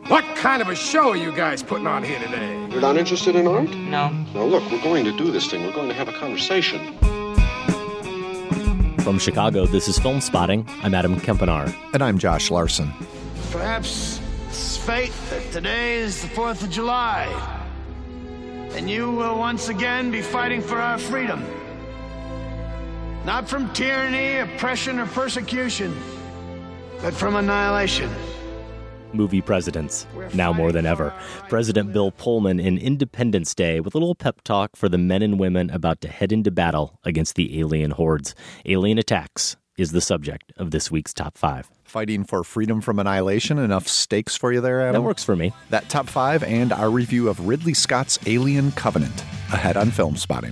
What kind of a show are you guys putting on here today? You're not interested in art? No. Now look, we're going to do this thing. We're going to have a conversation. From Chicago, this is Film Spotting. I'm Adam Kempenaar. And I'm Josh Larson. Perhaps it's fate that today is the 4th of July. And you will once again be fighting for our freedom. Not from tyranny, oppression, or persecution, but from annihilation. Movie presidents, now more than ever. President Bill Pullman in Independence Day with a little pep talk for the men and women about to head into battle against the alien hordes. Alien attacks is the subject of this week's Top 5. Fighting for freedom from annihilation. Enough stakes for you there, Adam? That works for me. That Top 5 and our review of Ridley Scott's Alien Covenant. Ahead on Film Spotting.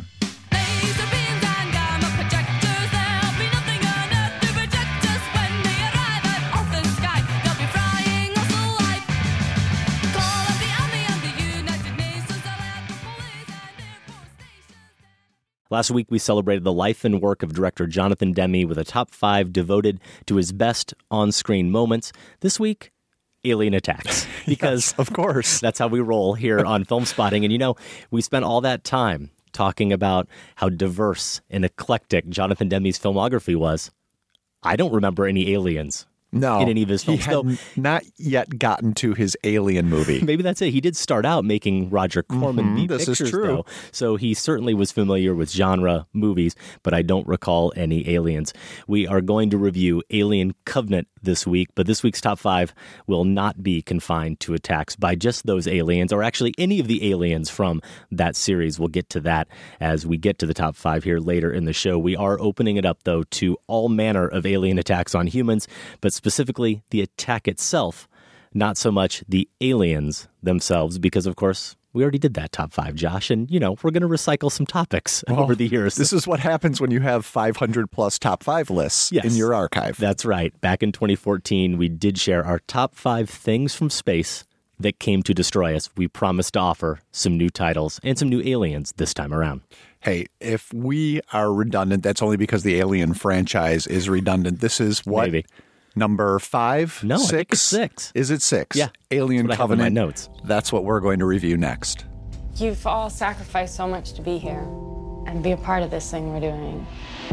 Last week, we celebrated the life and work of director Jonathan Demme with a top 5 devoted to his best on-screen moments. This week, alien attacks. Because, yes, of course, that's how we roll here on Film Spotting. And, you know, we spent all that time talking about how diverse and eclectic Jonathan Demme's filmography was. I don't remember any aliens. No, in any of his films. He had not yet gotten to his Alien movie. Maybe that's it. He did start out making Roger Corman beat this pictures, is true. though. So he certainly was familiar with genre movies, but I don't recall any aliens. We are going to review Alien Covenant this week, but this week's Top 5 will not be confined to attacks by just those aliens, or actually any of the aliens from that series. We'll get to that as we get to the Top 5 here later in the show. We are opening it up, though, to all manner of alien attacks on humans, but specifically the attack itself, not so much the aliens themselves, because, of course, we already did that Top 5, Josh, and, you know, we're going to recycle some topics over the years. This is what happens when you have 500-plus Top 5 lists in your archive. That's right. Back in 2014, we did share our top 5 things from space that came to destroy us. We promised to offer some new titles and some new aliens this time around. Hey, if we are redundant, that's only because the Alien franchise is redundant. This is what? Maybe. Number 5? No, 6? I think it's 6. Is it 6? Yeah. Alien that's what Covenant. I have in my notes. That's what we're going to review next. You've all sacrificed so much to be here and be a part of this thing we're doing.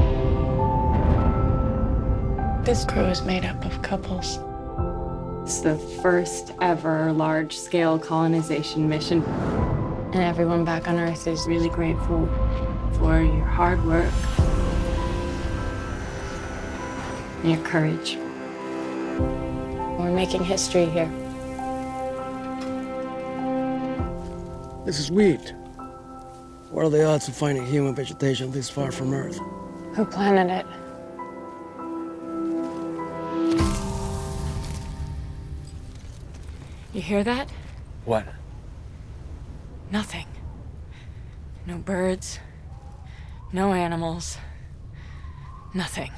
This crew is made up of couples. It's the first ever large-scale colonization mission. And everyone back on Earth is Really grateful for your hard work and your courage. we're making history here. This is wheat. What are the odds of finding human vegetation this far from Earth? Who planted it? You hear that? What? Nothing. No birds. No animals. Nothing.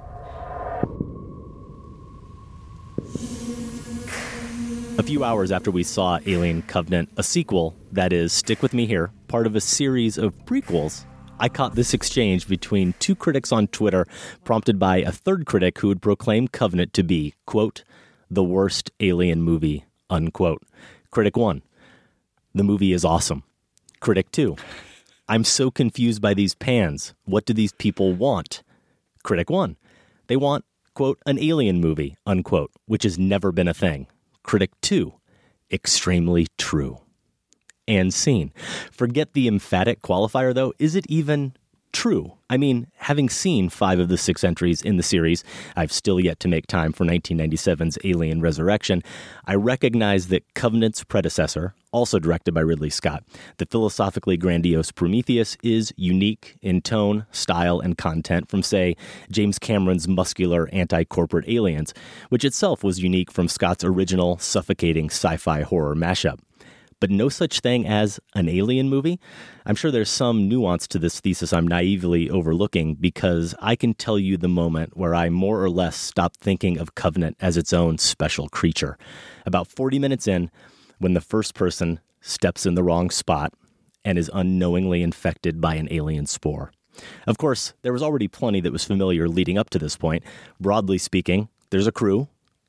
A few hours after we saw Alien Covenant, a sequel, that is, stick with me here, part of a series of prequels, I caught this exchange between two critics on Twitter, prompted by a third critic who had proclaimed Covenant to be, quote, the worst Alien movie, unquote. Critic 1, the movie is awesome. Critic 2, I'm so confused by these pans. What do these people want? Critic 1, they want, quote, an Alien movie, unquote, which has never been a thing. Critic 2, extremely true. And scene. Forget the emphatic qualifier, though. Is it even true? I mean, having seen 5 of the 6 entries in the series, I've still yet to make time for 1997's Alien Resurrection. I recognize that Covenant's predecessor, also directed by Ridley Scott, the philosophically grandiose Prometheus, is unique in tone, style, and content from, say, James Cameron's muscular anti-corporate Aliens, which itself was unique from Scott's original suffocating sci-fi horror mashup. But no such thing as an Alien movie? I'm sure there's some nuance to this thesis I'm naively overlooking, because I can tell you the moment where I more or less stopped thinking of Covenant as its own special creature. About 40 minutes in, when the first person steps in the wrong spot and is unknowingly infected by an alien spore. Of course, there was already plenty that was familiar leading up to this point. Broadly speaking, there's a crew,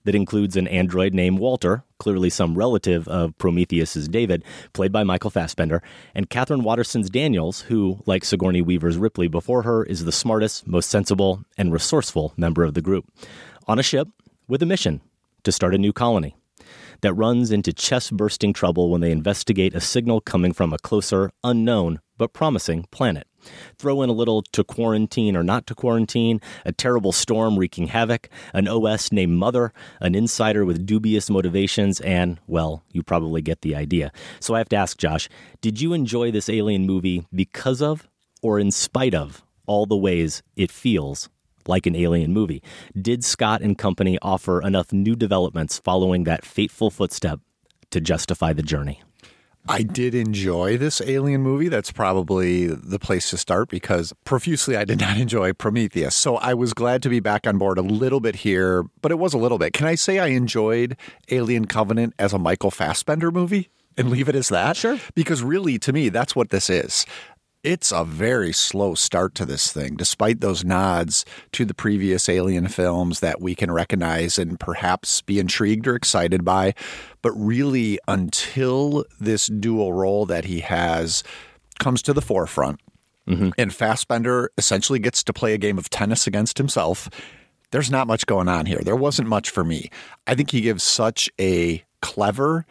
that includes an android named Walter, clearly some relative of Prometheus's David, played by Michael Fassbender, and Catherine Waterston's Daniels, who, like Sigourney Weaver's Ripley before her, is the smartest, most sensible, and resourceful member of the group. On a ship with a mission to start a new colony that runs into chest-bursting trouble when they investigate a signal coming from a closer, unknown, but promising planet. Throw in a little to quarantine or not to quarantine, a terrible storm wreaking havoc, an OS named Mother, an insider with dubious motivations, and, well, you probably get the idea. So I have to ask, Josh, did you enjoy this Alien movie because of or in spite of all the ways it feels like an Alien movie? Did Scott and company offer enough new developments following that fateful footstep to justify the journey? I did enjoy this Alien movie. That's probably the place to start because profusely I did not enjoy Prometheus. So I was glad to be back on board a little bit here, but it was a little bit. Can I say I enjoyed Alien Covenant as a Michael Fassbender movie and leave it as that? Sure. Because really, to me, that's what this is. It's a very slow start to this thing, despite those nods to the previous Alien films that we can recognize and perhaps be intrigued or excited by. But really, until this dual role that he has comes to the forefront, and Fassbender essentially gets to play a game of tennis against himself, there's not much going on here. There wasn't much for me. I think he gives such a clever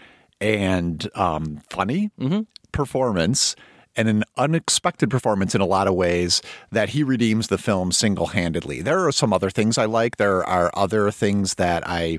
and funny performance, and an unexpected performance in a lot of ways, that he redeems the film single-handedly. There are some other things I like. There are other things that I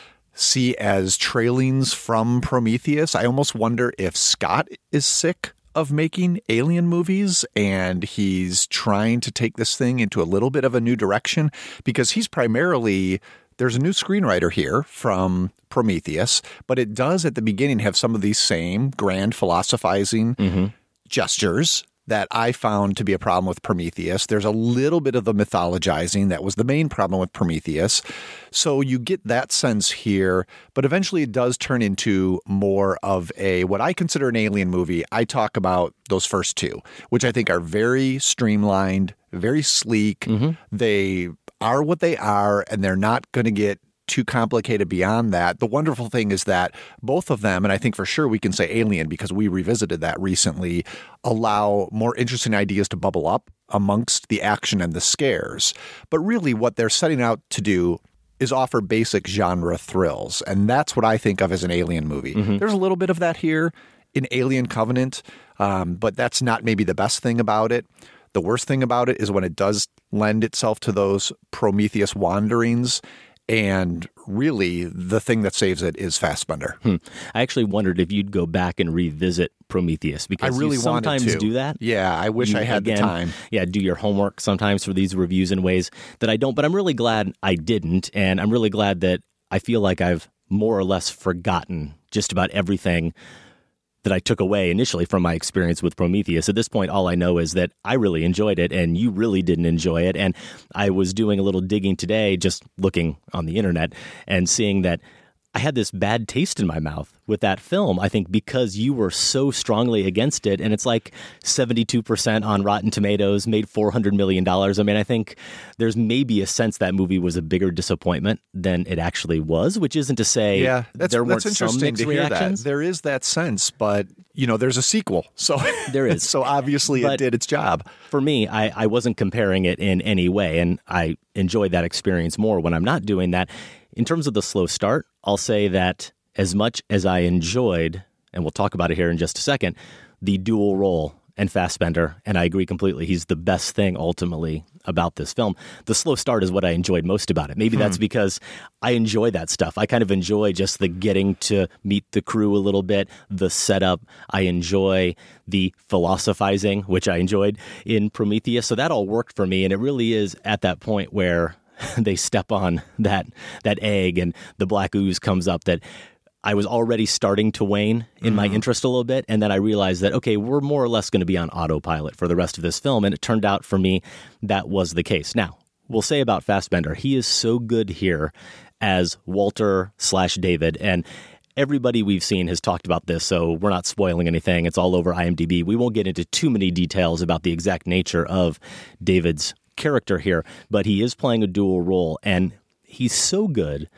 see as trailings from Prometheus. I almost wonder if Scott is sick of making Alien movies and he's trying to take this thing into a little bit of a new direction, because he's primarily... There's a new screenwriter here from Prometheus, but it does at the beginning have some of these same grand philosophizing gestures that I found to be a problem with Prometheus. There's a little bit of the mythologizing that was the main problem with Prometheus. So you get that sense here, but eventually it does turn into more of a, what I consider an Alien movie. I talk about those first two, which I think are very streamlined, very sleek. They are what they are, and they're not going to get too complicated beyond that. The wonderful thing is that both of them, and I think for sure we can say Alien because we revisited that recently, allow more interesting ideas to bubble up amongst the action and the scares. But really what they're setting out to do is offer basic genre thrills. And that's what I think of as an Alien movie. There's a little bit of that here in Alien Covenant, but that's not maybe the best thing about it. The worst thing about it is when it does lend itself to those Prometheus wanderings. And really, the thing that saves it is Fassbender. I actually wondered if you'd go back and revisit Prometheus, because I really you sometimes wanted to do that. Yeah, I wish I had the time. Yeah, do your homework sometimes for these reviews in ways that I don't. But I'm really glad I didn't, and I'm really glad that I feel like I've more or less forgotten just about everything that I took away initially from my experience with Prometheus. At this point, all I know is that I really enjoyed it and you really didn't enjoy it. And I was doing a little digging today, just looking on the internet and seeing that I had this bad taste in my mouth with that film, I think, because you were so strongly against it. And it's like 72% on Rotten Tomatoes, made $400 million. I mean, I think there's maybe a sense that movie was a bigger disappointment than it actually was, which isn't to say there weren't some mixed reactions. There is that sense, but, you know, there's a sequel. So there is. So obviously it did its job. For me, I wasn't comparing it in any way, and I enjoyed that experience more when I'm not doing that. In terms of the slow start, I'll say that as much as I enjoyed, and we'll talk about it here in just a second, the dual role and Fassbender, and I agree completely, he's the best thing ultimately about this film. The slow start is what I enjoyed most about it. Maybe that's because I enjoy that stuff. I kind of enjoy just the getting to meet the crew a little bit, the setup. I enjoy the philosophizing, which I enjoyed in Prometheus. So that all worked for me, and it really is at that point where they step on that egg and the black ooze comes up that I was already starting to wane in my interest a little bit. And then I realized that, okay, we're more or less going to be on autopilot for the rest of this film. And it turned out for me that was the case. Now, we'll say about Fassbender, he is so good here as Walter/David. And everybody we've seen has talked about this, so we're not spoiling anything. It's all over IMDb. We won't get into too many details about the exact nature of David's character here, but he is playing a dual role, and he's so good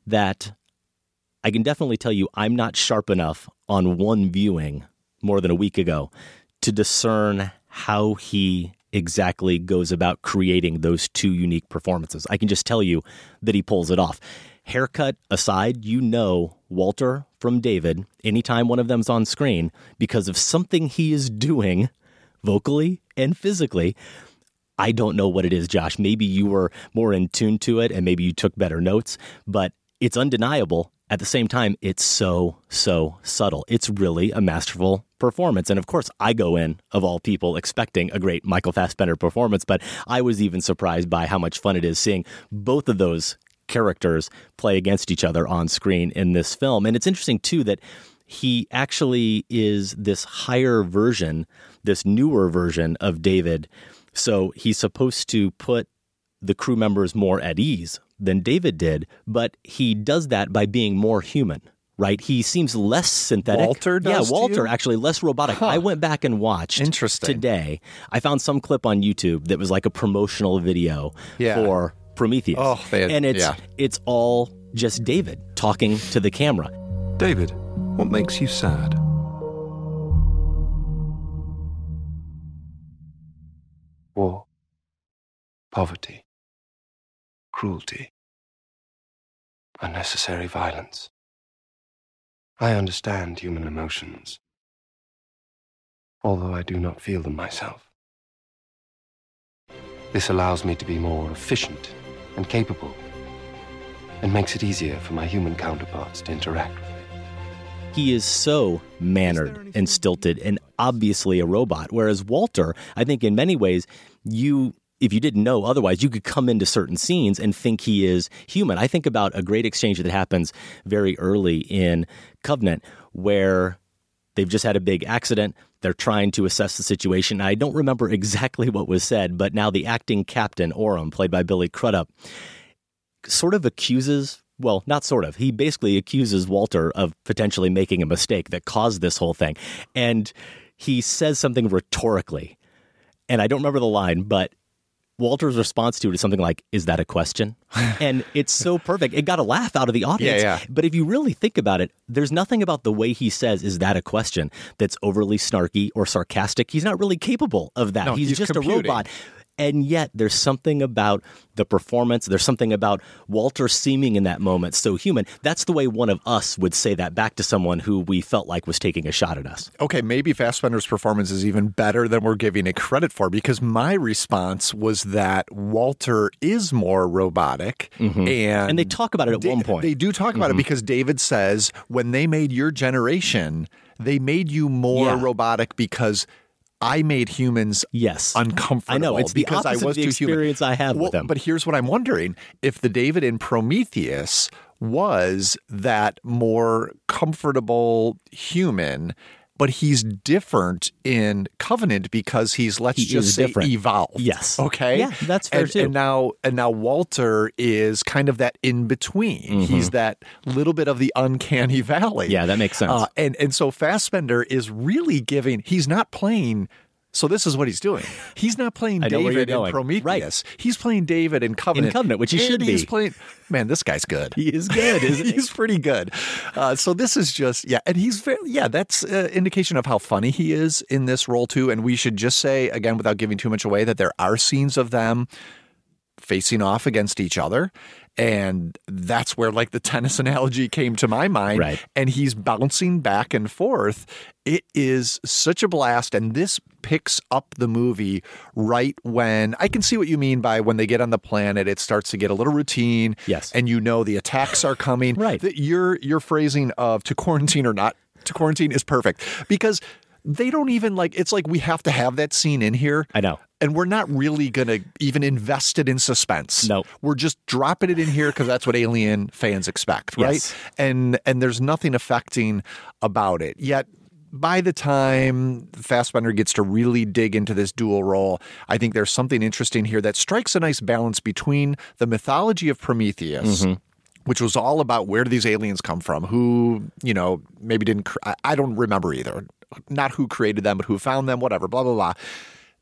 that I can definitely tell you I'm not sharp enough on one viewing more than a week ago to discern how he exactly goes about creating those two unique performances. I can just tell you that he pulls it off. Haircut aside, you know Walter from David anytime one of them's on screen because of something he is doing vocally and physically. I don't know what it is, Josh. Maybe you were more in tune to it and maybe you took better notes, but it's undeniable. At the same time, it's so subtle. It's really a masterful performance. And of course, I go in, of all people, expecting a great Michael Fassbender performance, but I was even surprised by how much fun it is seeing both of those characters play against each other on screen in this film. And it's interesting, too, that he actually is this higher version, this newer version of David. So he's supposed to put the crew members more at ease than David did, but he does that by being more human, right? He seems less synthetic. Walter does? Yeah, Walter, actually less robotic. I went back and watched today. I found some clip on YouTube that was like a promotional video for Prometheus. And it's all just David talking to the camera. David, what makes you sad? War, poverty, cruelty, unnecessary violence. I understand human emotions, although I do not feel them myself. This allows me to be more efficient and capable, and makes it easier for my human counterparts to interact with me. He is so mannered and stilted and obviously a robot, whereas Walter, I think in many ways, if you didn't know otherwise, you could come into certain scenes and think he is human. I think about a great exchange that happens very early in Covenant where they've just had a big accident. They're trying to assess the situation. I don't remember exactly what was said, but now the acting captain, Orem, played by Billy Crudup, sort of accuses, well, not sort of, he basically accuses Walter of potentially making a mistake that caused this whole thing. And he says something rhetorically, and I don't remember the line, but Walter's response to it is something like, "Is that a question?" And it's so perfect. It got a laugh out of the audience. But if you really think about it, there's nothing about the way he says, "Is that a question?" that's overly snarky or sarcastic. He's not really capable of that. No, he's just computing. a robot. And yet there's something about the performance. There's something about Walter seeming in that moment so human. That's the way one of us would say that back to someone who we felt like was taking a shot at us. Okay, maybe Fassbender's performance is even better than we're giving it credit for, because my response was that Walter is more robotic. And they talk about it at one point. They do talk about it because David says, when they made your generation, they made you more robotic because I made humans uncomfortable. I know, it's because the opposite I was of the too experience human. I have with them. But here's what I'm wondering. If the David in Prometheus was that more comfortable human, but he's different in Covenant because he's, let's just say, different. Evolved. Yes. Okay? Yeah, that's fair too. And now Walter is kind of that in between. He's that little bit of the uncanny valley. Yeah, that makes sense. And so Fassbender is really he's not playing. So this is what he's doing. He's not playing David in Prometheus. Right. He's playing David in Covenant. Which he should be. He's playing. Man, this guy's good. He is good, isn't he? He's pretty good. So this is just, and he's very, that's an indication of how funny he is in this role too. And we should just say, again, without giving too much away, that there are scenes of them facing off against each other. And that's where, like, the tennis analogy came to my mind. Right. And he's bouncing back and forth. It is such a blast. And this picks up the movie right when, I can see what you mean by when they get on the planet, it starts to get a little routine. Yes. And you know the attacks are coming. Right. Your phrasing of to quarantine or not to quarantine is perfect. Because they don't even it's like we have to have that scene in here. I know. And we're not really going to even invest it in suspense. No. We're just dropping it in here because that's what Alien fans expect, right? Yes. And there's nothing affecting about it. Yet, by the time Fassbender gets to really dig into this dual role, I think there's something interesting here that strikes a nice balance between the mythology of Prometheus, which was all about where do these aliens come from, who, maybe didn't, I don't remember either. Not who created them, but who found them, whatever, blah, blah, blah.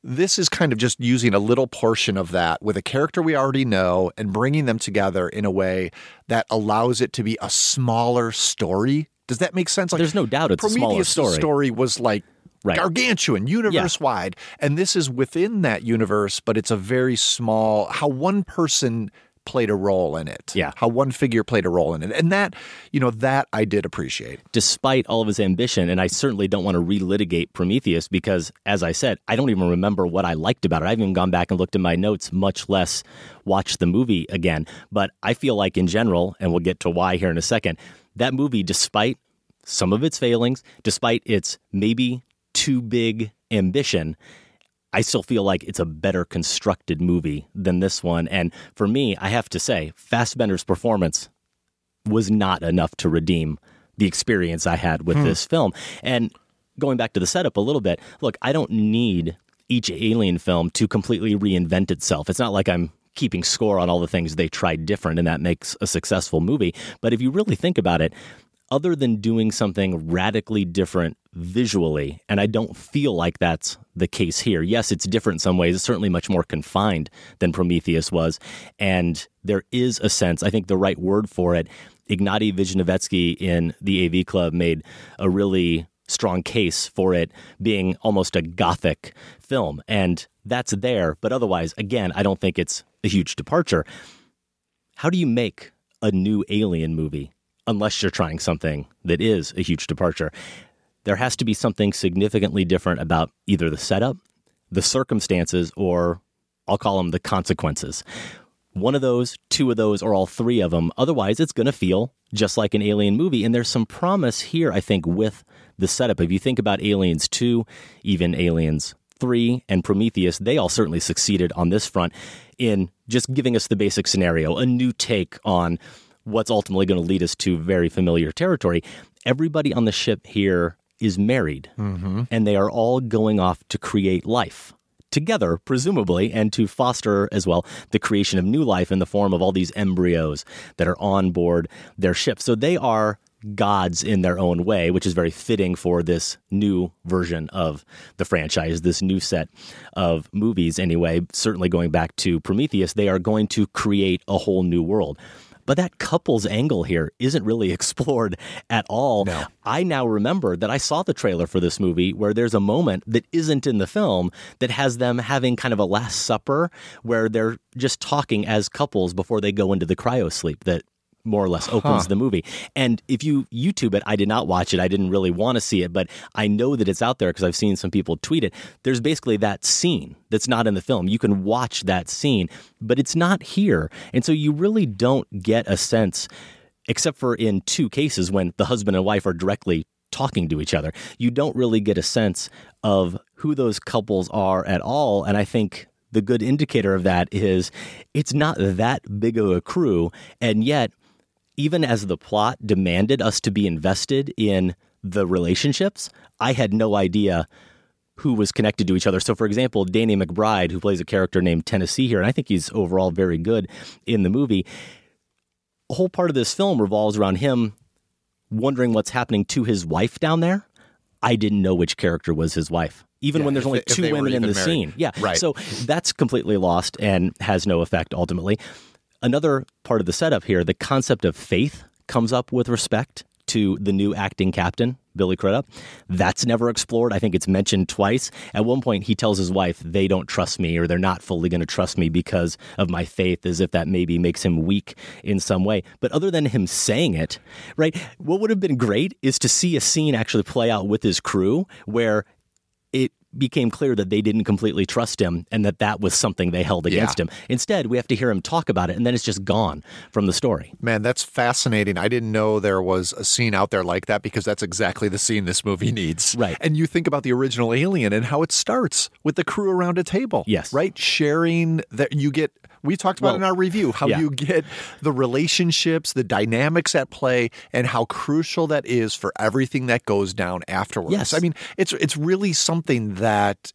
This is kind of just using a little portion of that with a character we already know and bringing them together in a way that allows it to be a smaller story. Does that make sense? Like, there's no doubt it's a smaller story. Prometheus' story was like gargantuan, universe-wide. And this is within that universe, but it's a very small, how one person played a role in it. Yeah. How one figure played a role in it. And that, that I did appreciate. Despite all of his ambition, and I certainly don't want to relitigate Prometheus because, as I said, I don't even remember what I liked about it. I haven't even gone back and looked at my notes, much less watched the movie again. But I feel like in general, and we'll get to why here in a second, that movie, despite some of its failings, despite its maybe too big ambition, I still feel like it's a better constructed movie than this one. And for me, I have to say, Fassbender's performance was not enough to redeem the experience I had with this film. And going back to the setup a little bit, look, I don't need each Alien film to completely reinvent itself. It's not like I'm keeping score on all the things they tried different and that makes a successful movie. But if you really think about it, other than doing something radically different visually, and I don't feel like that's the case here. Yes, it's different in some ways. It's certainly much more confined than Prometheus was. And there is a sense, I think the right word for it, Ignatiy Wisniewski in the AV Club made a really strong case for it being almost a gothic film. And that's there. But otherwise, again, I don't think it's a huge departure. How do you make a new Alien movie unless you're trying something that is a huge departure? There has to be something significantly different about either the setup, the circumstances, or I'll call them the consequences. One of those, two of those, or all three of them. Otherwise, it's going to feel just like an Alien movie. And there's some promise here, I think, with the setup. If you think about Aliens 2, even Aliens 3 and Prometheus, they all certainly succeeded on this front in just giving us the basic scenario, a new take on what's ultimately going to lead us to very familiar territory. Everybody on the ship here is married, and they are all going off to create life together, presumably, and to foster as well the creation of new life in the form of all these embryos that are on board their ship. So they are gods in their own way, which is very fitting for this new version of the franchise, this new set of movies anyway. Certainly going back to Prometheus, they are going to create a whole new world. But that couple's angle here isn't really explored at all. No. I now remember that I saw the trailer for this movie where there's a moment that isn't in the film that has them having kind of a Last Supper where they're just talking as couples before they go into the cryosleep that more or less opens the movie. And if you YouTube it, I did not watch it. I didn't really want to see it, but I know that it's out there because I've seen some people tweet it. There's basically that scene that's not in the film. You can watch that scene, but it's not here. And so you really don't get a sense, except for in two cases when the husband and wife are directly talking to each other. You don't really get a sense of who those couples are at all. And I think the good indicator of that is it's not that big of a crew, and yet even as the plot demanded us to be invested in the relationships, I had no idea who was connected to each other. So, for example, Danny McBride, who plays a character named Tennessee here, and I think he's overall very good in the movie, a whole part of this film revolves around him wondering what's happening to his wife down there. I didn't know which character was his wife, even when there's only two women in the scene. Yeah, right. So that's completely lost and has no effect ultimately. Another part of the setup here, the concept of faith comes up with respect to the new acting captain, Billy Crudup. That's never explored. I think it's mentioned twice. At one point, he tells his wife, they don't trust me, or they're not fully going to trust me because of my faith, as if that maybe makes him weak in some way. But other than him saying it, right, what would have been great is to see a scene actually play out with his crew where it became clear that they didn't completely trust him and that was something they held against him. Instead, we have to hear him talk about it, and then it's just gone from the story. Man, that's fascinating. I didn't know there was a scene out there like that because that's exactly the scene this movie needs. Right. And you think about the original Alien and how it starts with the crew around a table. Yes. Right? Sharing that you get. We talked about in our review how you get the relationships, the dynamics at play, and how crucial that is for everything that goes down afterwards. Yes. I mean, it's really something that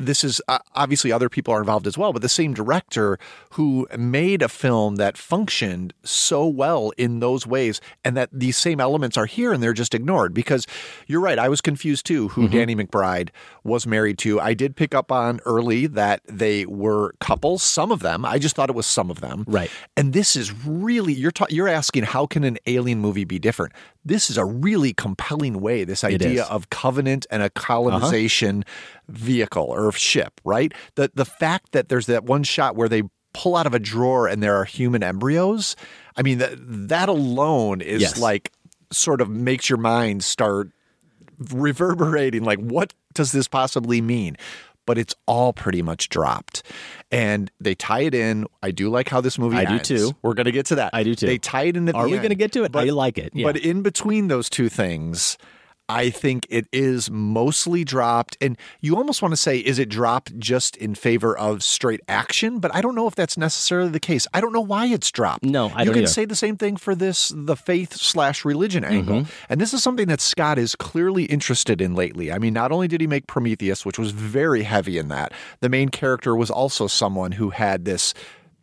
this is obviously other people are involved as well, but the same director who made a film that functioned so well in those ways, and that these same elements are here and they're just ignored. Because you're right, I was confused too who Danny McBride was married to. I did pick up on early that they were couples, some of them. I just thought it was some of them. Right. And this is really, you're asking, how can an alien movie be different? This is a really compelling way, this idea of covenant and a colonization vehicle or ship, right? The fact that there's that one shot where they pull out of a drawer and there are human embryos, I mean, that alone is like sort of makes your mind start reverberating, like, what does this possibly mean? But it's all pretty much dropped. And they tie it in. I do like how this movie ends. I do too. We're going to get to that. I do too. They tie it in at the end. Are we going to get to it? I like it. Yeah. But in between those two things, I think it is mostly dropped. And you almost want to say, is it dropped just in favor of straight action? But I don't know if that's necessarily the case. I don't know why it's dropped. No, I don't You can either. say the same thing for the faith/religion angle. And this is something that Scott is clearly interested in lately. I mean, not only did he make Prometheus, which was very heavy in that, the main character was also someone who had this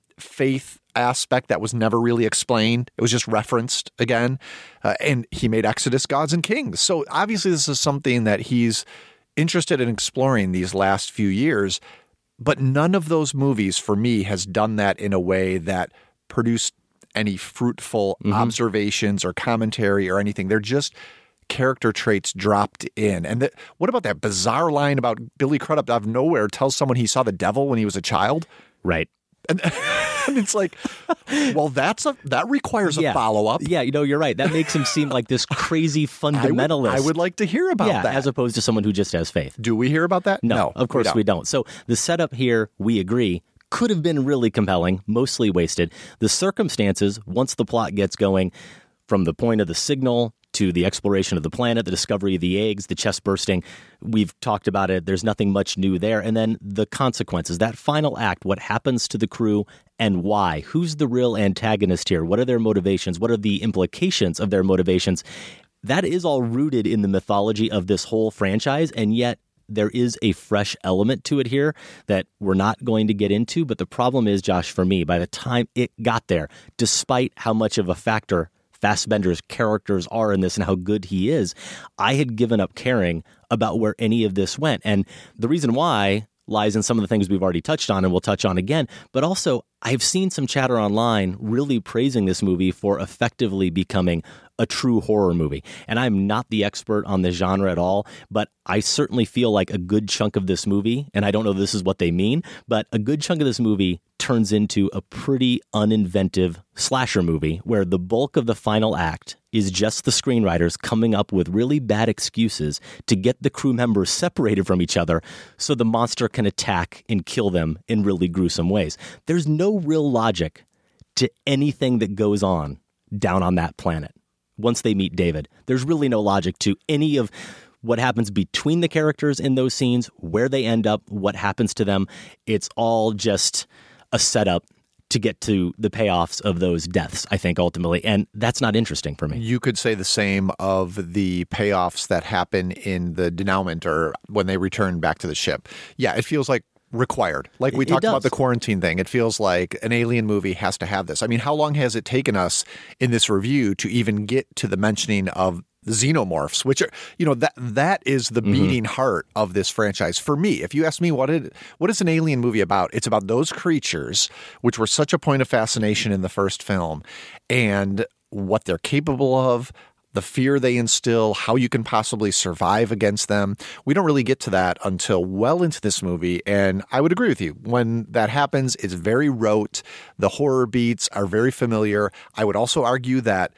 faith aspect that was never really explained. It was just referenced again. And he made Exodus, Gods and Kings. So obviously this is something that he's interested in exploring these last few years. But none of those movies for me has done that in a way that produced any fruitful observations or commentary or anything. They're just character traits dropped in. And what about that bizarre line about Billy Crudup out of nowhere tells someone he saw the devil when he was a child? Right. And it's like, well, that requires a follow-up. Yeah, you're right. That makes him seem like this crazy fundamentalist. I would like to hear about that. As opposed to someone who just has faith. Do we hear about that? No, of course we don't. So the setup here, we agree, could have been really compelling, mostly wasted. The circumstances, once the plot gets going, from the point of the signal to the exploration of the planet, the discovery of the eggs, the chest bursting. We've talked about it. There's nothing much new there. And then the consequences, that final act, what happens to the crew and why? Who's the real antagonist here? What are their motivations? What are the implications of their motivations? That is all rooted in the mythology of this whole franchise, and yet there is a fresh element to it here that we're not going to get into. But the problem is, Josh, for me, by the time it got there, despite how much of a factor Fassbender's characters are in this and how good he is, I had given up caring about where any of this went. And the reason why lies in some of the things we've already touched on and we'll touch on again. But also, I've seen some chatter online really praising this movie for effectively becoming a true horror movie. And I'm not the expert on the genre at all, but I certainly feel like a good chunk of this movie, and I don't know if this is what they mean, but a good chunk of this movie turns into a pretty uninventive slasher movie where the bulk of the final act is just the screenwriters coming up with really bad excuses to get the crew members separated from each other so the monster can attack and kill them in really gruesome ways. There's no real logic to anything that goes on down on that planet. Once they meet David, there's really no logic to any of what happens between the characters in those scenes, where they end up, what happens to them. It's all just a setup to get to the payoffs of those deaths, I think, ultimately. And that's not interesting for me. You could say the same of the payoffs that happen in the denouement or when they return back to the ship. Yeah, it feels like required. Like we talked about the quarantine thing. It feels like an alien movie has to have this. I mean, how long has it taken us in this review to even get to the mentioning of the xenomorphs, which are, that is the beating heart of this franchise. For me, if you ask me what is an alien movie about, it's about those creatures, which were such a point of fascination in the first film, and what they're capable of, the fear they instill, how you can possibly survive against them. We don't really get to that until well into this movie, and I would agree with you. When that happens, it's very rote. The horror beats are very familiar. I would also argue that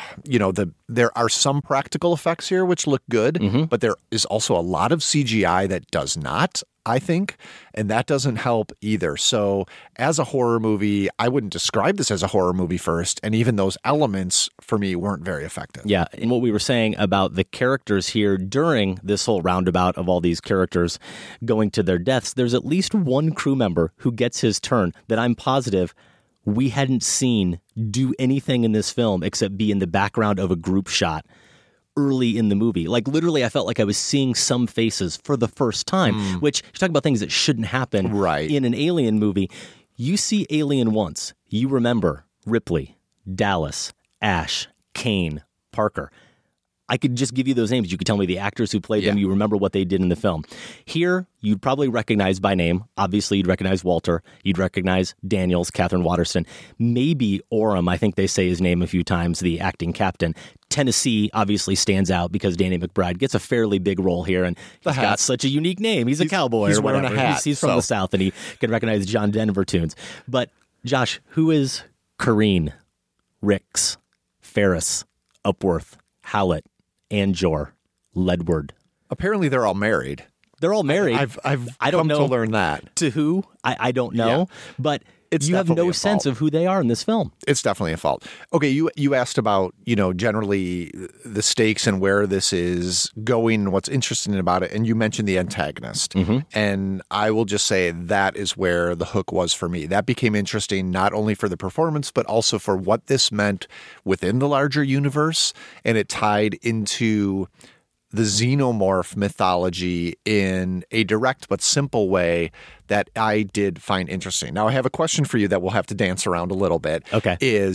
there are some practical effects here which look good, but there is also a lot of CGI that does not, I think, and that doesn't help either. So as a horror movie, I wouldn't describe this as a horror movie first, and even those elements for me weren't very effective. Yeah, and what we were saying about the characters here during this whole roundabout of all these characters going to their deaths, there's at least one crew member who gets his turn that I'm positive we hadn't seen do anything in this film except be in the background of a group shot early in the movie. Like literally, I felt like I was seeing some faces for the first time, which you talk about things that shouldn't happen in an Alien movie. You see Alien once, you remember Ripley, Dallas, Ash, Kane, Parker. I could just give you those names. You could tell me the actors who played them. You remember what they did in the film. Here, you'd probably recognize by name. Obviously, you'd recognize Walter. You'd recognize Daniels, Catherine Waterston. Maybe Oram. I think they say his name a few times, the acting captain. Tennessee obviously stands out because Danny McBride gets a fairly big role here, and he's got such a unique name. He's a cowboy. He's or whatever. wearing a hat. He's from the South, and he can recognize John Denver tunes. But, Josh, who is Kareen, Ricks, Ferris, Upworth, Howlett, Anjor, Ledward? Apparently they're all married. They're all married. I don't know to learn that. To who? I don't know. But you have no sense of who they are in this film. It's definitely a fault. Okay, you asked about, generally the stakes and where this is going, what's interesting about it, and you mentioned the antagonist. And I will just say that is where the hook was for me. That became interesting not only for the performance, but also for what this meant within the larger universe, and it tied into the xenomorph mythology in a direct but simple way that I did find interesting. Now, I have a question for you that we'll have to dance around a little bit. Okay.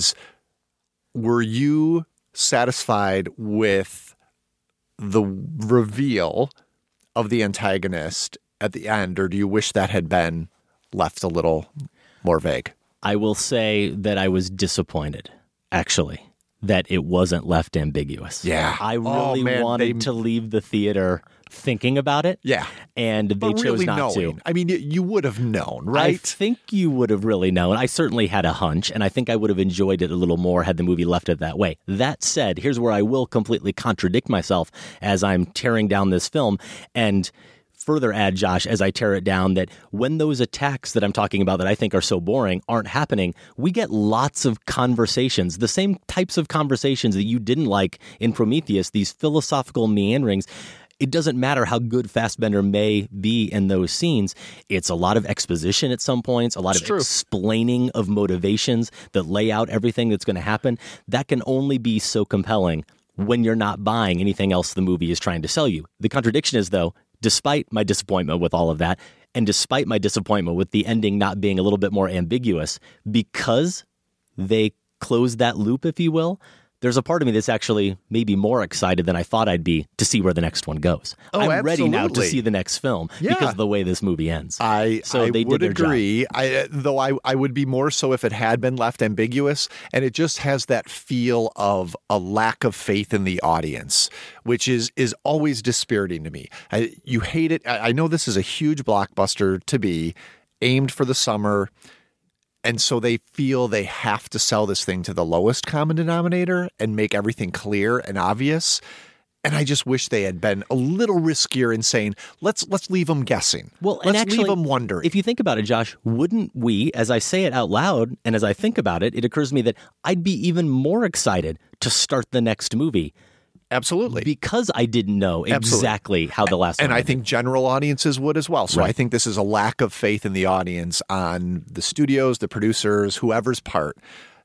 Were you satisfied with the reveal of the antagonist at the end, or do you wish that had been left a little more vague? I will say that I was disappointed, actually, that it wasn't left ambiguous. Yeah. I really wanted to leave the theater thinking about it. Yeah. And they chose really not to. I mean, you would have known, right? I think you would have really known. I certainly had a hunch, and I think I would have enjoyed it a little more had the movie left it that way. That said, here's where I will completely contradict myself as I'm tearing down this film and further add, Josh, as I tear it down, that when those attacks that I'm talking about that I think are so boring aren't happening, we get lots of conversations, the same types of conversations that you didn't like in Prometheus, these philosophical meanderings. It doesn't matter how good Fassbender may be in those scenes. It's a lot of exposition at some points, a lot of explaining of motivations that lay out everything that's going to happen. That can only be so compelling when you're not buying anything else the movie is trying to sell you. The contradiction is, though, despite my disappointment with all of that, and despite my disappointment with the ending not being a little bit more ambiguous, because they closed that loop, if you will, there's a part of me that's actually maybe more excited than I thought I'd be to see where the next one goes. I'm ready now to see the next film because of the way this movie ends. I would agree. Though I would be more so if it had been left ambiguous, and it just has that feel of a lack of faith in the audience, which is always dispiriting to me. You hate it. I know this is a huge blockbuster to be aimed for the summer. And so they feel they have to sell this thing to the lowest common denominator and make everything clear and obvious. And I just wish they had been a little riskier in saying, let's leave them guessing. Well, let's leave them wondering. If you think about it, Josh, wouldn't we, as I say it out loud and as I think about it, it occurs to me that I'd be even more excited to start the next movie. Absolutely. Because I didn't know exactly how the last one ended. I think general audiences would as well. So Right. I think this is a lack of faith in the audience on the studios, the producers, whoever's part,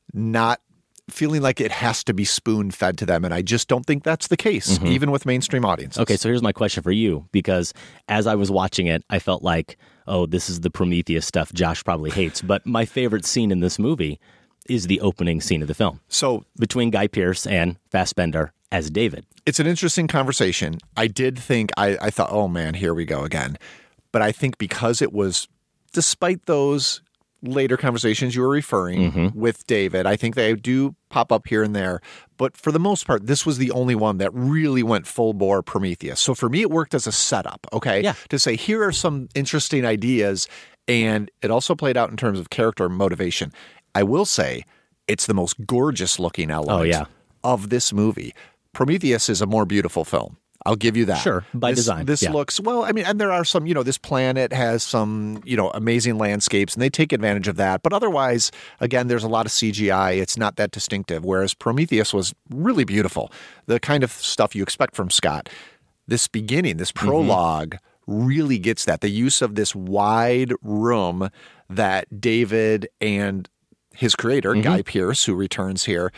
not feeling like it has to be spoon-fed to them. And I just don't think that's the case, even with mainstream audiences. Okay, so here's my question for you, because as I was watching it, I felt like, oh, this is the Prometheus stuff Josh probably hates. But my favorite scene in this movie is the opening scene of the film. So between Guy Pearce and Fassbender as David. It's an interesting conversation. I did think, I thought, oh man, here we go again. But I think because it was, despite those later conversations you were referring with David, I think they do pop up here and there. But for the most part, this was the only one that really went full bore Prometheus. So for me, it worked as a setup, okay? Yeah. To say, here are some interesting ideas. And it also played out in terms of character motivation. I will say, it's the most gorgeous looking element of this movie. Prometheus is a more beautiful film. I'll give you that. Sure, by design. This looks, well, I mean, and there are some, this planet has some, amazing landscapes, and they take advantage of that. But otherwise, again, there's a lot of CGI. It's not that distinctive, whereas Prometheus was really beautiful. The kind of stuff you expect from Scott. This beginning, this prologue, really gets that. The use of this wide room that David and his creator, Guy Pearce, who returns here,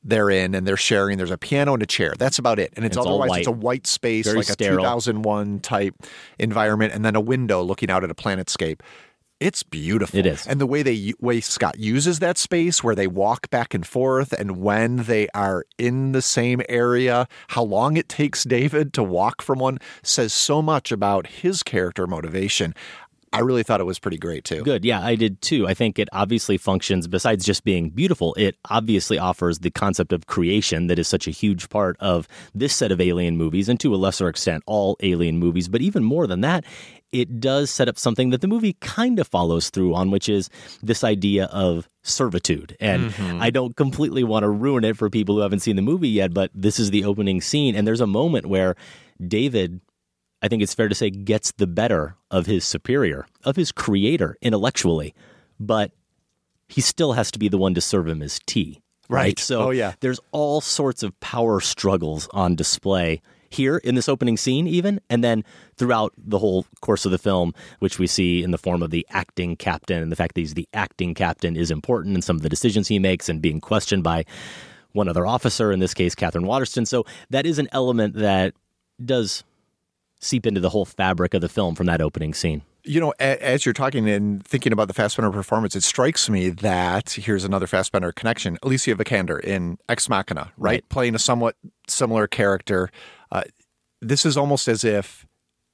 they're in, and they're sharing. There's a piano and a chair. That's about it. And it's all otherwise white. it's a white space, Very like sterile. a 2001 type environment, and then a window looking out at a planetscape. It's beautiful. It is. And the way Scott uses that space, where they walk back and forth, and when they are in the same area, how long it takes David to walk from one, says so much about his character motivation. I really thought it was pretty great, too. Good. Yeah, I did, too. I think it obviously functions, besides just being beautiful, it obviously offers the concept of creation that is such a huge part of this set of Alien movies, and to a lesser extent, all Alien movies. But even more than that, it does set up something that the movie kind of follows through on, which is this idea of servitude. And I don't completely want to ruin it for people who haven't seen the movie yet, but this is the opening scene. And there's a moment where David, I think it's fair to say, gets the better of his superior, of his creator intellectually, but he still has to be the one to serve him his tea. Right. So there's all sorts of power struggles on display here in this opening scene even, and then throughout the whole course of the film, which we see in the form of the acting captain, and the fact that he's the acting captain is important in some of the decisions he makes and being questioned by one other officer, in this case, Catherine Waterston. So that is an element that does seep into the whole fabric of the film from that opening scene. You know, as you're talking and thinking about the Fassbender performance, it strikes me that here's another Fassbender connection. Alicia Vikander in Ex Machina, right? Playing a somewhat similar character. This is almost as if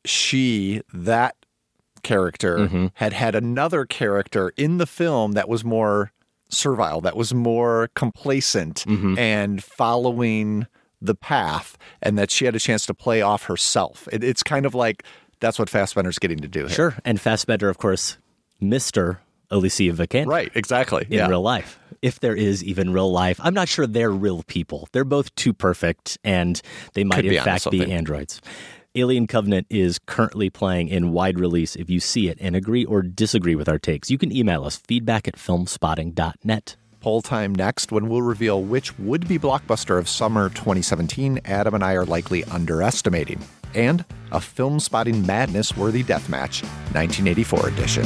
that character had another character in the film that was more servile, that was more complacent and following the path, and that she had a chance to play off herself. It's kind of like that's what Fassbender's getting to do here. Sure. And Fassbender, of course, Mr. Alicia Vikander. Right, exactly. In real life. If there is even real life. I'm not sure they're real people. They're both too perfect, and they might in fact be androids. Alien Covenant is currently playing in wide release. If you see it and agree or disagree with our takes, you can email us, feedback@filmspotting.net. Poll time next, when we'll reveal which would-be blockbuster of summer 2017 Adam and I are likely underestimating. And a Film Spotting Madness-worthy deathmatch, 1984 edition.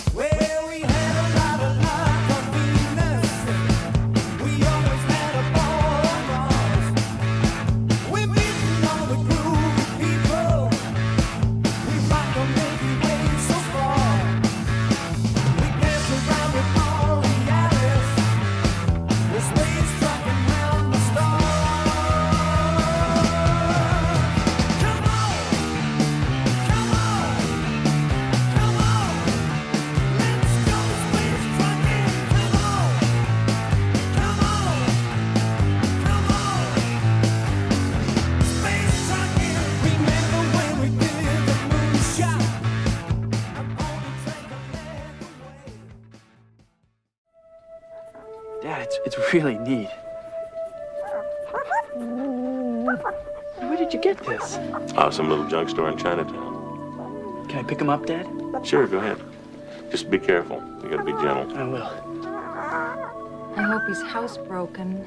Dad, it's really neat. Where did you get this? Some little junk store in Chinatown. Can I pick him up, Dad? Sure, go ahead. Just be careful. You gotta be gentle. I will. I hope he's housebroken.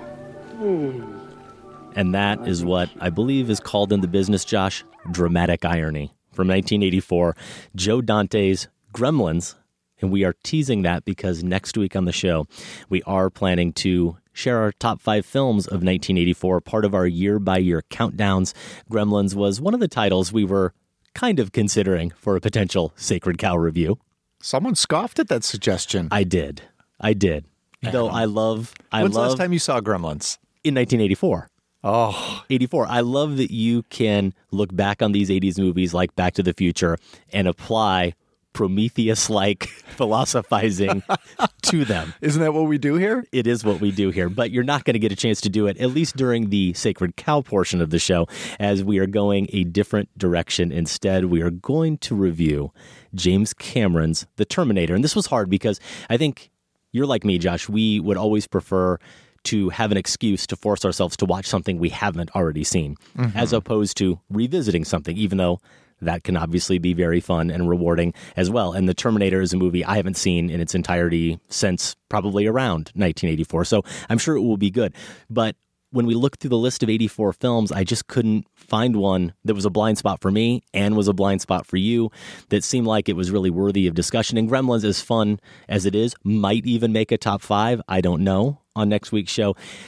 And that is what I believe is called in the business, Josh, dramatic irony. From 1984, Joe Dante's Gremlins. And we are teasing that because next week on the show, we are planning to share our top 5 films of 1984, part of our year-by-year countdowns. Gremlins was one of the titles we were kind of considering for a potential Sacred Cow review. Someone scoffed at that suggestion. I did. Though When's the last time you saw Gremlins? In 1984. Oh. 84. I love that you can look back on these 80s movies like Back to the Future and apply Prometheus-like philosophizing to them. Isn't that what we do here? It is what we do here, but you're not going to get a chance to do it, at least during the Sacred Cow portion of the show, as we are going a different direction. Instead, we are going to review James Cameron's The Terminator. And this was hard because I think you're like me, Josh. We would always prefer to have an excuse to force ourselves to watch something we haven't already seen, as opposed to revisiting something, even though that can obviously be very fun and rewarding as well. And The Terminator is a movie I haven't seen in its entirety since probably around 1984. So I'm sure it will be good. But when we looked through the list of 84 films, I just couldn't find one that was a blind spot for me and was a blind spot for you that seemed like it was really worthy of discussion. And Gremlins, as fun as it is, might even make a top 5. I don't know on next week's show.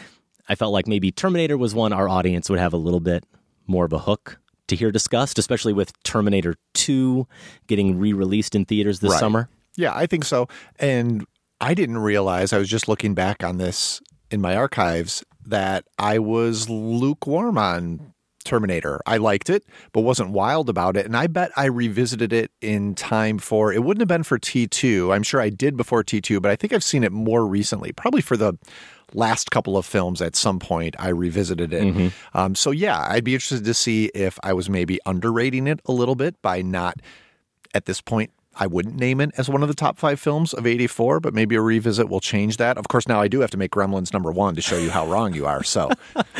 I felt like maybe Terminator was one our audience would have a little bit more of a hook to hear discussed, especially with Terminator 2 getting re-released in theaters this summer. Yeah, I think so. And I didn't realize, I was just looking back on this in my archives, that I was lukewarm on Terminator. I liked it, but wasn't wild about it. And I bet I revisited it in time for, it wouldn't have been for T2. I'm sure I did before T2, but I think I've seen it more recently, probably for the last couple of films. At some point I revisited it. So yeah, I'd be interested to see if I was maybe underrating it a little bit by not, at this point, I wouldn't name it as one of the top 5 films of 84, but maybe a revisit will change that. Of course, now I do have to make Gremlins number 1 to show you how wrong you are. So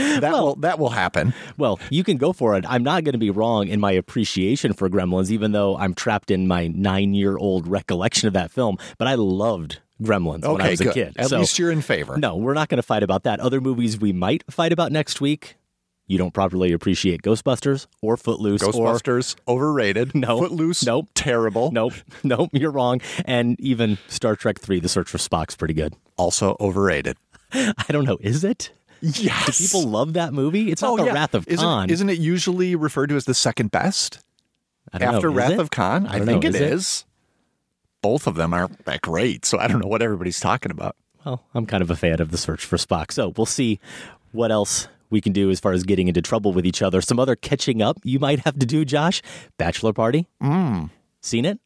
that will happen. Well, you can go for it. I'm not going to be wrong in my appreciation for Gremlins, even though I'm trapped in my 9-year-old recollection of that film. But I loved Gremlins when I was a kid. At least you're in favor. No, we're not going to fight about that. Other movies we might fight about next week. You don't properly appreciate Ghostbusters or Footloose. Ghostbusters, overrated. No. Footloose, nope. Terrible. Nope, you're wrong. And even Star Trek 3, The Search for Spock's pretty good. Also overrated. I don't know. Is it? Yes. Do people love that movie? It's not Wrath of Khan. Isn't it usually referred to as the second best? I don't After know. Wrath of Khan? I think it is. is. Both of them aren't that great, so I don't know what everybody's talking about. Well, I'm kind of a fan of The Search for Spock, so we'll see what else we can do as far as getting into trouble with each other. Some other catching up you might have to do, Josh. Bachelor Party. Seen it?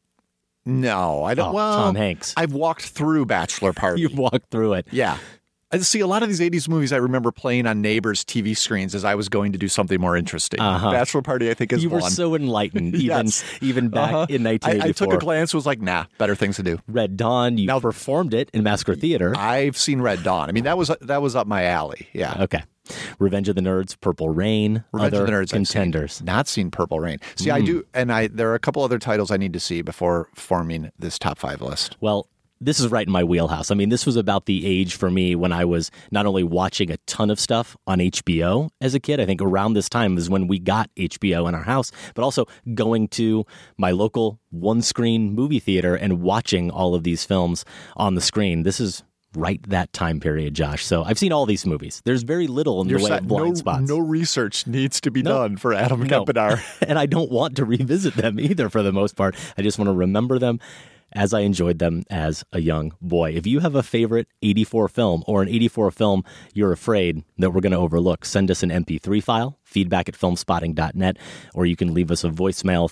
No, I don't. Well, Tom Hanks. I've walked through Bachelor Party. You've walked through it. Yeah. I see a lot of these 80s movies I remember playing on neighbors' TV screens as I was going to do something more interesting. Bachelor Party, I think, is You one. were so enlightened, Yes. even back in 1984. I took a glance, was like, nah, better things to do. Red Dawn, you performed it in Massacre Theater. I've seen Red Dawn. I mean, that was up my alley. Yeah. Okay. Revenge of the Nerds, Purple Rain, Revenge other of the Nerds, contenders. Not seen Purple Rain. See, I do, and there are a couple other titles I need to see before forming this top 5 list. Well, this is right in my wheelhouse. I mean, this was about the age for me when I was not only watching a ton of stuff on HBO as a kid. I think around this time is when we got HBO in our house, but also going to my local one-screen movie theater and watching all of these films on the screen. This is right that time period, Josh. So I've seen all these movies. There's very little in the way of blind spots. No research needs to be done for Adam Kempenaar. And I don't want to revisit them either for the most part. I just want to remember them as I enjoyed them as a young boy. If you have a favorite 84 film or an 84 film you're afraid that we're going to overlook, send us an MP3 file, feedback@filmspotting.net, or you can leave us a voicemail,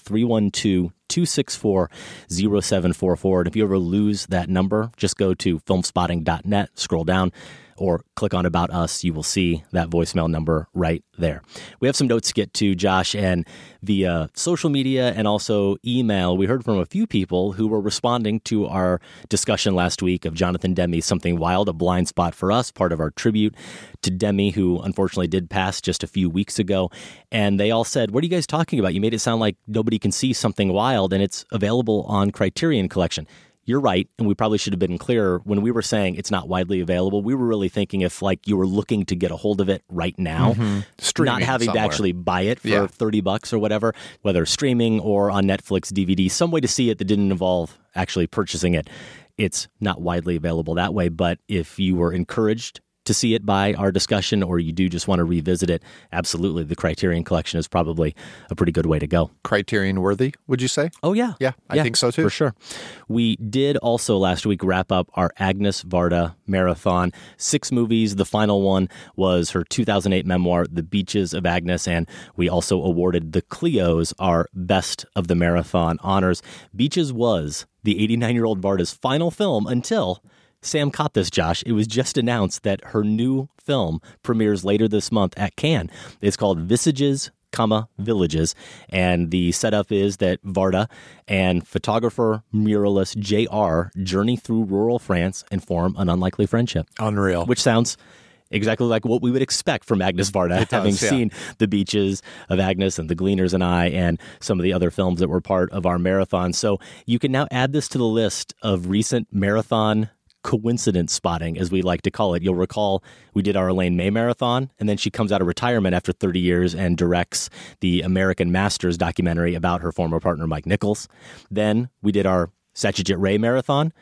312-264-0744. And if you ever lose that number, just go to filmspotting.net, scroll down, or click on About Us. You will see that voicemail number right there. We have some notes to get to, Josh, and via social media and also email, we heard from a few people who were responding to our discussion last week of Jonathan Demme's Something Wild, a blind spot for us, part of our tribute to Demme, who unfortunately did pass just a few weeks ago. And they all said, what are you guys talking about? You made it sound like nobody can see Something Wild, and it's available on Criterion Collection. You're right, and we probably should have been clearer when we were saying it's not widely available. We were really thinking if like you were looking to get a hold of it right now, not having to actually buy it for $30 or whatever, whether streaming or on Netflix, DVD, some way to see it that didn't involve actually purchasing it. It's not widely available that way, but if you were encouraged to see it by our discussion, or you do just want to revisit it, absolutely, the Criterion Collection is probably a pretty good way to go. Criterion worthy, would you say? Oh, yeah. Yeah, I think so, too. For sure. We did also last week wrap up our Agnes Varda marathon. 6 movies. The final one was her 2008 memoir, The Beaches of Agnes, and we also awarded the Clios our Best of the Marathon honors. Beaches was the 89-year-old Varda's final film until Sam caught this, Josh. It was just announced that her new film premieres later this month at Cannes. It's called Visages, Villages. And the setup is that Varda and photographer, muralist J.R. journey through rural France and form an unlikely friendship. Unreal. Which sounds exactly like what we would expect from Agnes Varda, having seen The Beaches of Agnes and The Gleaners and I and some of the other films that were part of our marathon. So you can now add this to the list of recent marathon coincidence spotting, as we like to call it. You'll recall we did our Elaine May marathon, and then she comes out of retirement after 30 years and directs the American Masters documentary about her former partner, Mike Nichols. Then we did our Satyajit Ray marathon.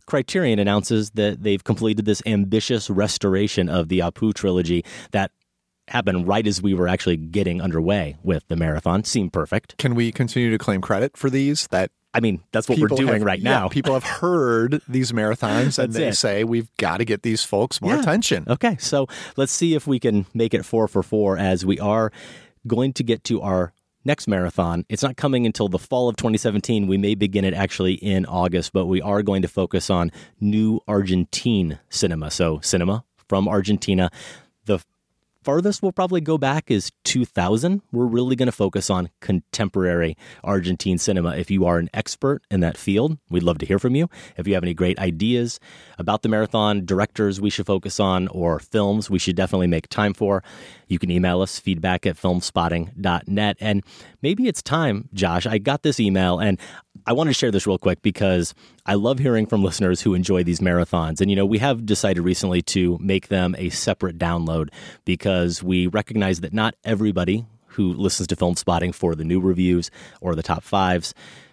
Criterion announces that they've completed this ambitious restoration of the Apu trilogy that happened right as we were actually getting underway with the marathon. Seemed perfect. Can we continue to claim credit for these? That's what we're doing right now. People have heard these marathons and they say we've got to get these folks more attention. Okay, so let's see if we can make it 4 for 4 as we are going to get to our next marathon. It's not coming until the fall of 2017. We may begin it actually in August, but we are going to focus on new Argentine cinema. So cinema from Argentina. The farthest we'll probably go back is 2000. We're really going to focus on contemporary Argentine cinema. If you are an expert in that field, we'd love to hear from you. If you have any great ideas about the marathon, directors we should focus on, or films we should definitely make time for, you can email us, feedback@filmspotting.net. And maybe it's time, Josh, I got this email and I want to share this real quick because I love hearing from listeners who enjoy these marathons. And, we have decided recently to make them a separate download because we recognize that not everybody who listens to Film Spotting for the new reviews or the top fives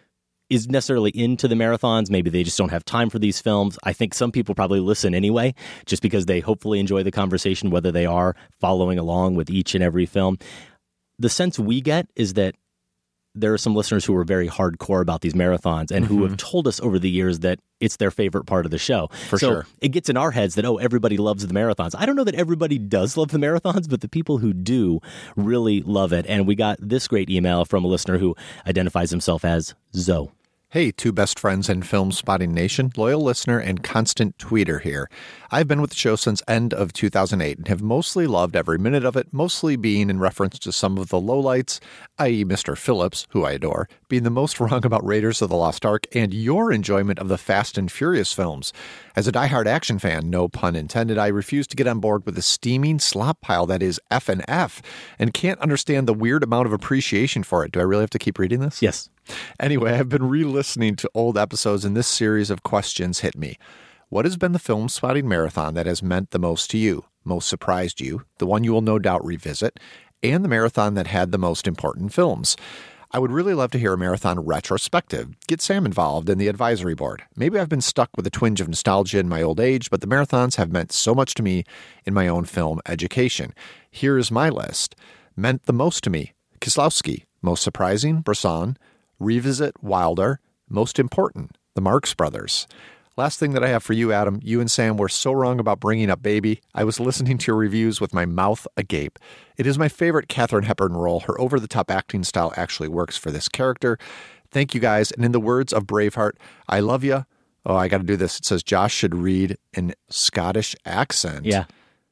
is necessarily into the marathons. Maybe they just don't have time for these films. I think some people probably listen anyway, just because they hopefully enjoy the conversation, whether they are following along with each and every film. The sense we get is that there are some listeners who are very hardcore about these marathons and who have told us over the years that it's their favorite part of the show. For sure. It gets in our heads that, everybody loves the marathons. I don't know that everybody does love the marathons, but the people who do really love it. And we got this great email from a listener who identifies himself as Zoe. Hey, two best friends in Film Spotting Nation, loyal listener and constant tweeter here. I've been with the show since end of 2008 and have mostly loved every minute of it, mostly being in reference to some of the lowlights, i.e. Mr. Phillips, who I adore, being the most wrong about Raiders of the Lost Ark, and your enjoyment of the Fast and Furious films. As a diehard action fan, no pun intended, I refuse to get on board with the steaming slop pile that is F&F and can't understand the weird amount of appreciation for it. Do I really have to keep reading this? Yes. Anyway, I've been re-listening to old episodes and this series of questions hit me. What has been the Film Spotting marathon that has meant the most to you, most surprised you, the one you will no doubt revisit, and the marathon that had the most important films? I would really love to hear a marathon retrospective. Get Sam involved in the advisory board. Maybe I've been stuck with a twinge of nostalgia in my old age, but the marathons have meant so much to me in my own film education. Here is my list. Meant the most to me: Kieslowski. Most surprising: Bresson. Revisit: Wilder. Most important: the Marx Brothers. Last thing that I have for you, Adam. You and Sam were so wrong about Bringing Up Baby. I was listening to your reviews with my mouth agape. It is my favorite Katharine Hepburn role. Her over-the-top acting style actually works for this character. Thank you, guys. And in the words of Braveheart, I love you. Oh, I got to do this. It says Josh should read in Scottish accent. Yeah.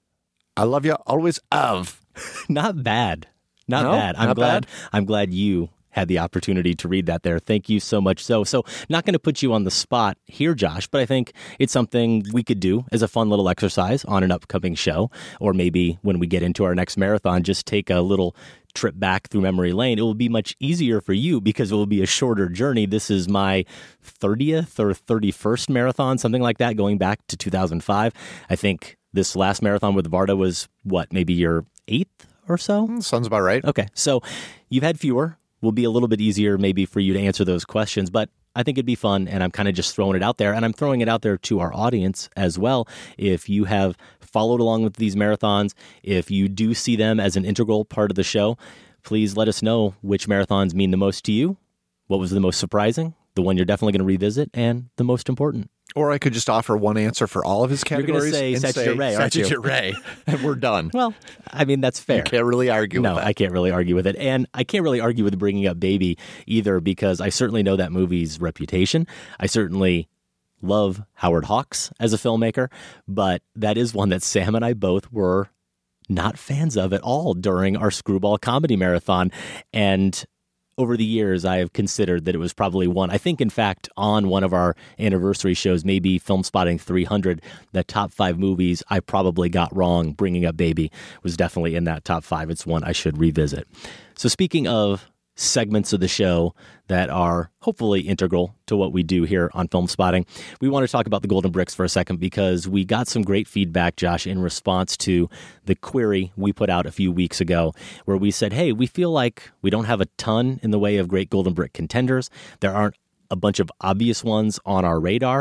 I love you. Always have. Not bad. Not bad. I'm glad you had the opportunity to read that there. Thank you so much. So not going to put you on the spot here, Josh, but I think it's something we could do as a fun little exercise on an upcoming show, or maybe when we get into our next marathon, just take a little trip back through memory lane. It will be much easier for you because it will be a shorter journey. This is my 30th or 31st marathon, something like that, going back to 2005. I think this last marathon with Varda was, maybe your 8th or so? Sounds about right. Okay, so you've had fewer. Will be a little bit easier maybe for you to answer those questions, but I think it'd be fun, and I'm kind of just throwing it out there, and I'm throwing it out there to our audience as well. If you have followed along with these marathons, if you do see them as an integral part of the show, please let us know which marathons mean the most to you, what was the most surprising, the one you're definitely going to revisit, and the most important. Or I could just offer one answer for all of his categories. You're going to say Satyajit Ray, aren't you? Satyajit Ray, and we're done. Well, I mean, that's fair. You can't really argue with that. No, I can't really argue with it. And I can't really argue with Bringing Up Baby either, because I certainly know that movie's reputation. I certainly love Howard Hawks as a filmmaker, but that is one that Sam and I both were not fans of at all during our Screwball comedy marathon. And over the years, I have considered that it was probably one. I think, in fact, on one of our anniversary shows, maybe Film Spotting 300, the top 5 movies I probably got wrong, Bringing Up Baby was definitely in that top 5. It's one I should revisit. So speaking of segments of the show that are hopefully integral to what we do here on Film Spotting, we want to talk about the Golden Bricks for a second, because we got some great feedback, Josh, in response to the query we put out a few weeks ago, where we said, hey, we feel like we don't have a ton in the way of great Golden Brick contenders. There aren't a bunch of obvious ones on our radar.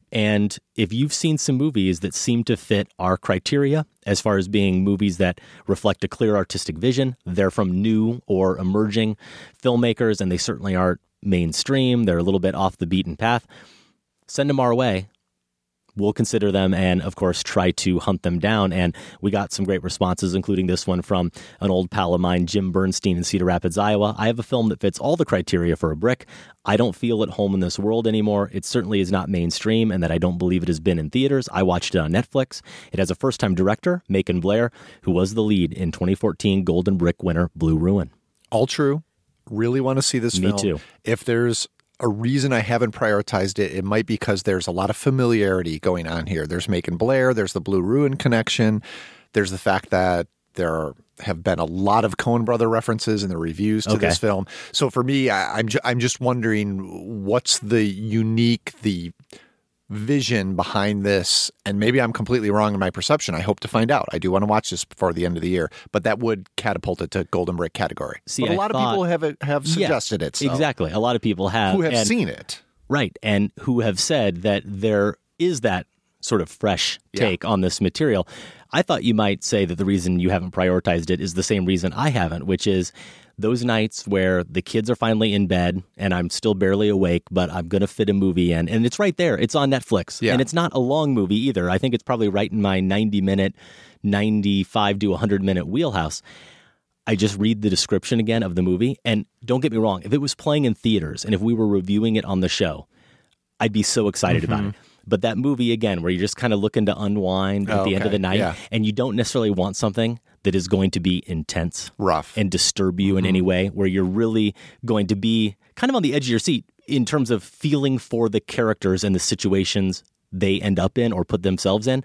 And if you've seen some movies that seem to fit our criteria as far as being movies that reflect a clear artistic vision, they're from new or emerging filmmakers, and they certainly aren't mainstream, they're a little bit off the beaten path, send them our way. We'll consider them and, of course, try to hunt them down. And we got some great responses, including this one from an old pal of mine, Jim Bernstein in Cedar Rapids, Iowa. I have a film that fits all the criteria for a brick. I don't feel at home in this world anymore. It certainly is not mainstream, and that I don't believe it has been in theaters. I watched it on Netflix. It has a first-time director, Macon Blair, who was the lead in 2014 Golden Brick winner Blue Ruin. All true. Really want to see this film. Me too. If there's a reason I haven't prioritized it, it might be because there's a lot of familiarity going on here. There's Macon Blair, there's the Blue Ruin connection, there's the fact that there have been a lot of Coen Brother references in the reviews to this film. So for me, I'm just wondering what's the vision behind this, and maybe I'm completely wrong in my perception. I hope to find out. I do want to watch this before the end of the year, but that would catapult it to Golden Brick category. See, but a lot of people have suggested it. So. Exactly. A lot of people have. Who have seen it. Right, and who have said that there is that sort of fresh take on this material. I thought you might say that the reason you haven't prioritized it is the same reason I haven't, which is those nights where the kids are finally in bed and I'm still barely awake, but I'm going to fit a movie in. And it's right there. It's on Netflix. Yeah. And it's not a long movie either. I think it's probably right in my 90-minute, 95 to 100-minute wheelhouse. I just read the description again of the movie. And don't get me wrong, if it was playing in theaters and if we were reviewing it on the show, I'd be so excited about it. But that movie, again, where you're just kind of looking to unwind at the end of the night, and you don't necessarily want something that is going to be intense, rough, and disturb you in any way, where you're really going to be kind of on the edge of your seat in terms of feeling for the characters and the situations they end up in or put themselves in.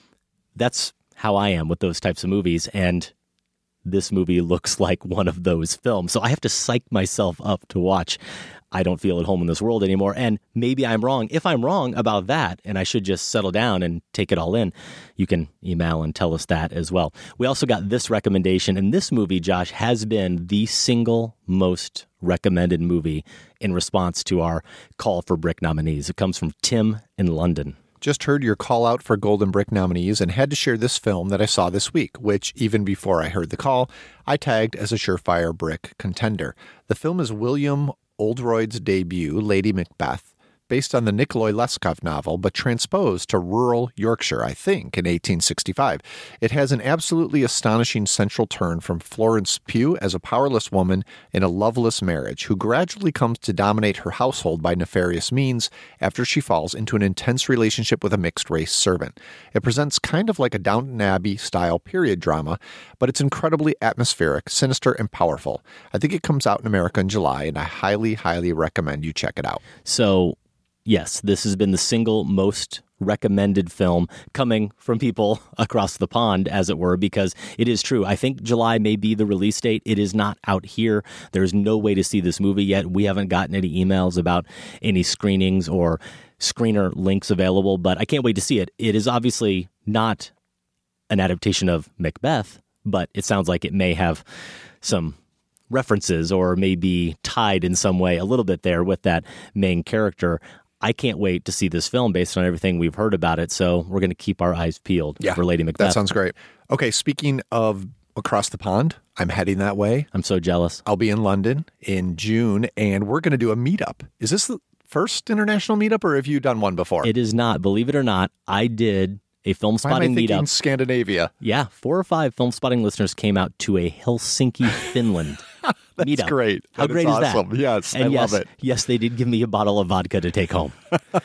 That's how I am with those types of movies, and this movie looks like one of those films. So I have to psych myself up to watch I Don't Feel at Home in This World Anymore. And maybe I'm wrong. If I'm wrong about that and I should just settle down and take it all in, you can email and tell us that as well. We also got this recommendation. And this movie, Josh, has been the single most recommended movie in response to our call for Brick nominees. It comes from Tim in London. Just heard your call out for Golden Brick nominees and had to share this film that I saw this week, which, even before I heard the call, I tagged as a surefire Brick contender. The film is William Oldroyd's debut, Lady Macbeth, based on the Nikolai Leskov novel, but transposed to rural Yorkshire, I think, in 1865. It has an absolutely astonishing central turn from Florence Pugh as a powerless woman in a loveless marriage who gradually comes to dominate her household by nefarious means after she falls into an intense relationship with a mixed-race servant. It presents kind of like a Downton Abbey-style period drama, but it's incredibly atmospheric, sinister, and powerful. I think it comes out in America in July, and I highly, highly recommend you check it out. So, yes, this has been the single most recommended film coming from people across the pond, as it were, because it is true. I think July may be the release date. It is not out here. There's no way to see this movie yet. We haven't gotten any emails about any screenings or screener links available, but I can't wait to see it. It is obviously not an adaptation of Macbeth, but it sounds like it may have some references or may be tied in some way a little bit there with that main character. I can't wait to see this film based on everything we've heard about it, so we're going to keep our eyes peeled for Lady Macbeth. That sounds great. Okay, speaking of across the pond, I'm heading that way. I'm so jealous. I'll be in London in June, and we're going to do a meetup. Is this the first international meetup, or have you done one before? It is not. Believe it or not, I did a film spotting meetup. Scandinavia. Yeah, 4 or 5 film spotting listeners came out to a Helsinki, Finland That's meetup. Great. How great is that? Yes, and I love it. Yes, they did give me a bottle of vodka to take home.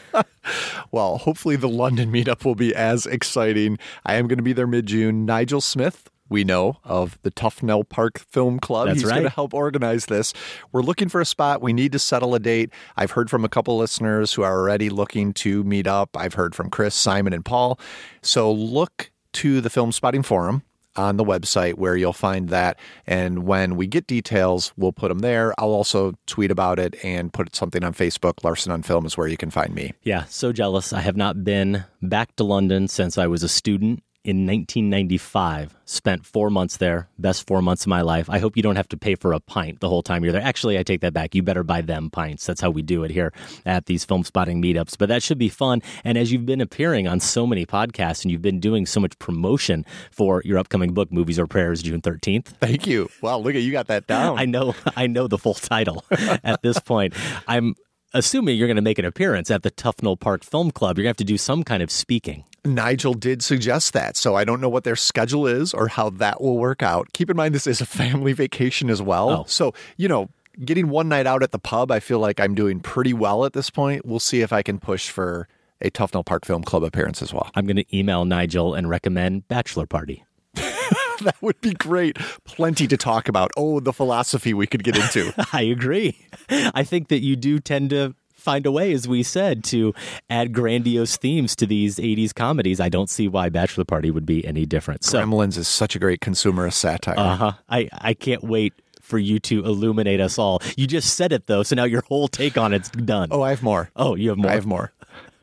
Well, hopefully the London meetup will be as exciting. I am going to be there mid-June. Nigel Smith, we know, of the Tufnell Park Film Club. That's He's going to help organize this. We're looking for a spot. We need to settle a date. I've heard from a couple listeners who are already looking to meet up. I've heard from Chris, Simon, and Paul. So look to the Film Spotting Forum on the website where you'll find that. And when we get details, we'll put them there. I'll also tweet about it and put something on Facebook. Larson on Film is where you can find me. Yeah, so jealous. I have not been back to London since I was a student in 1995. Spent 4 months there. Best 4 months of my life. I hope you don't have to pay for a pint the whole time you're there. Actually, I take that back. You better buy them pints. That's how we do it here at these film spotting meetups. But that should be fun. And as you've been appearing on so many podcasts and you've been doing so much promotion for your upcoming book, Movies or Prayers, June 13th. Thank you. Wow, look at you got that down. I know the full title at this point. I'm assuming you're going to make an appearance at the Tufnell Park Film Club. You're going to have to do some kind of speaking. Nigel did suggest that, so I don't know what their schedule is or how that will work out. Keep in mind, this is a family vacation as well. Oh. So, getting one night out at the pub, I feel like I'm doing pretty well at this point. We'll see if I can push for a Tufnell Park Film Club appearance as well. I'm going to email Nigel and recommend Bachelor Party. That would be great. Plenty to talk about. Oh, the philosophy we could get into. I agree. I think that you do tend to find a way, as we said, to add grandiose themes to these 80s comedies. I don't see why Bachelor Party would be any different. Gremlins is such a great consumerist satire. Uh-huh. I can't wait for you to illuminate us all. You just said it, though, so now your whole take on it's done. Oh, I have more. Oh, you have more? I have more.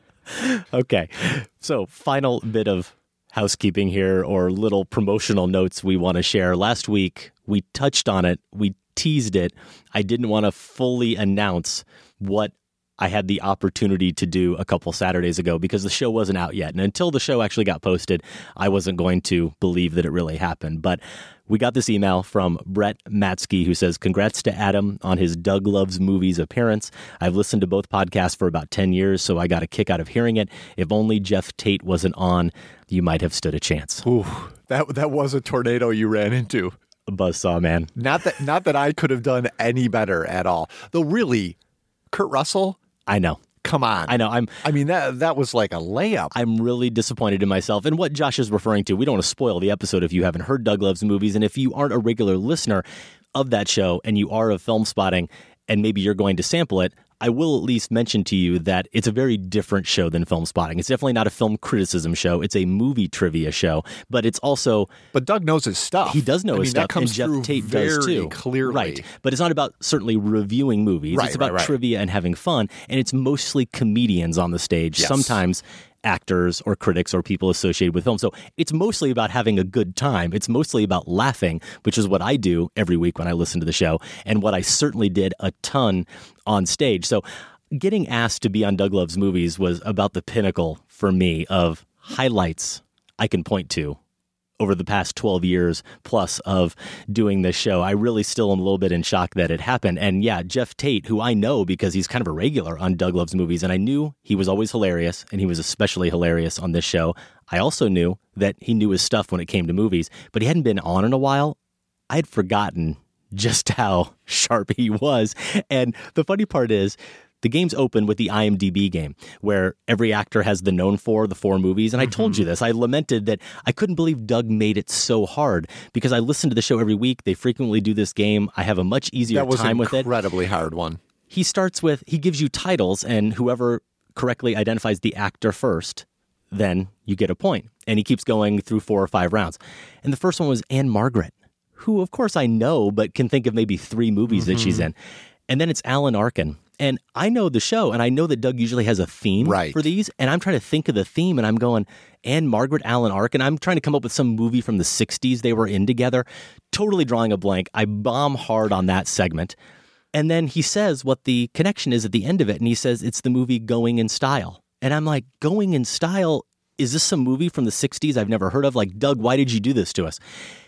Okay. So, final bit of housekeeping here, or little promotional notes we want to share. Last week, we touched on it. We teased it. I didn't want to fully announce what I had the opportunity to do a couple Saturdays ago because the show wasn't out yet. And until the show actually got posted, I wasn't going to believe that it really happened. But we got this email from Brett Matsky who says, congrats to Adam on his Doug Loves Movies appearance. I've listened to both podcasts for about 10 years, so I got a kick out of hearing it. If only Jeff Tate wasn't on, you might have stood a chance. Ooh, that was a tornado you ran into. A buzzsaw, man. Not that I could have done any better at all. Though really, Kurt Russell, I know. Come on. I know. That was like a layup. I'm really disappointed in myself. And what Josh is referring to, we don't want to spoil the episode if you haven't heard Doug Loves Movies. And if you aren't a regular listener of that show and you are of Film Spotting and maybe you're going to sample it, I will at least mention to you that it's a very different show than Film Spotting. It's definitely not a film criticism show. It's a movie trivia show, but it's also... But Doug knows his stuff. He does know his stuff, that comes and Jeff Tate does too. Clearly. Right, but it's not about certainly reviewing movies. Right, it's about right. trivia and having fun, and it's mostly comedians on the stage. Yes. Sometimes actors or critics or people associated with film. So it's mostly about having a good time. It's mostly about laughing, which is what I do every week when I listen to the show, and what I certainly did a ton on stage. So getting asked to be on Doug Loves Movies was about the pinnacle for me of highlights I can point to over the past 12 years plus of doing this show. I really still am a little bit in shock that it happened. And yeah, Jeff Tate, who I know because he's kind of a regular on Doug Loves Movies, and I knew he was always hilarious, and he was especially hilarious on this show. I also knew that he knew his stuff when it came to movies, but he hadn't been on in a while. I had forgotten just how sharp he was. And the funny part is, the game's open with the IMDb game, where every actor has the known for the 4 movies. And I told you this. I lamented that I couldn't believe Doug made it so hard because I listen to the show every week. They frequently do this game. I have a much easier time with it. That was an incredibly hard one. He starts with, he gives you titles, and whoever correctly identifies the actor first, then you get a point. And he keeps going through 4 or 5 rounds. And the first one was Anne Margaret, who, of course, I know, but can think of maybe 3 movies that she's in. And then it's Alan Arkin. And I know the show, and I know that Doug usually has a theme for these, and I'm trying to think of the theme, and I'm going, Anne Margaret, Alan Arkin. I'm trying to come up with some movie from the 60s they were in together. Totally drawing a blank. I bomb hard on that segment. And then he says what the connection is at the end of it, and he says it's the movie Going in Style. And I'm like, Going in Style? Is this some movie from the 60s I've never heard of? Like, Doug, why did you do this to us?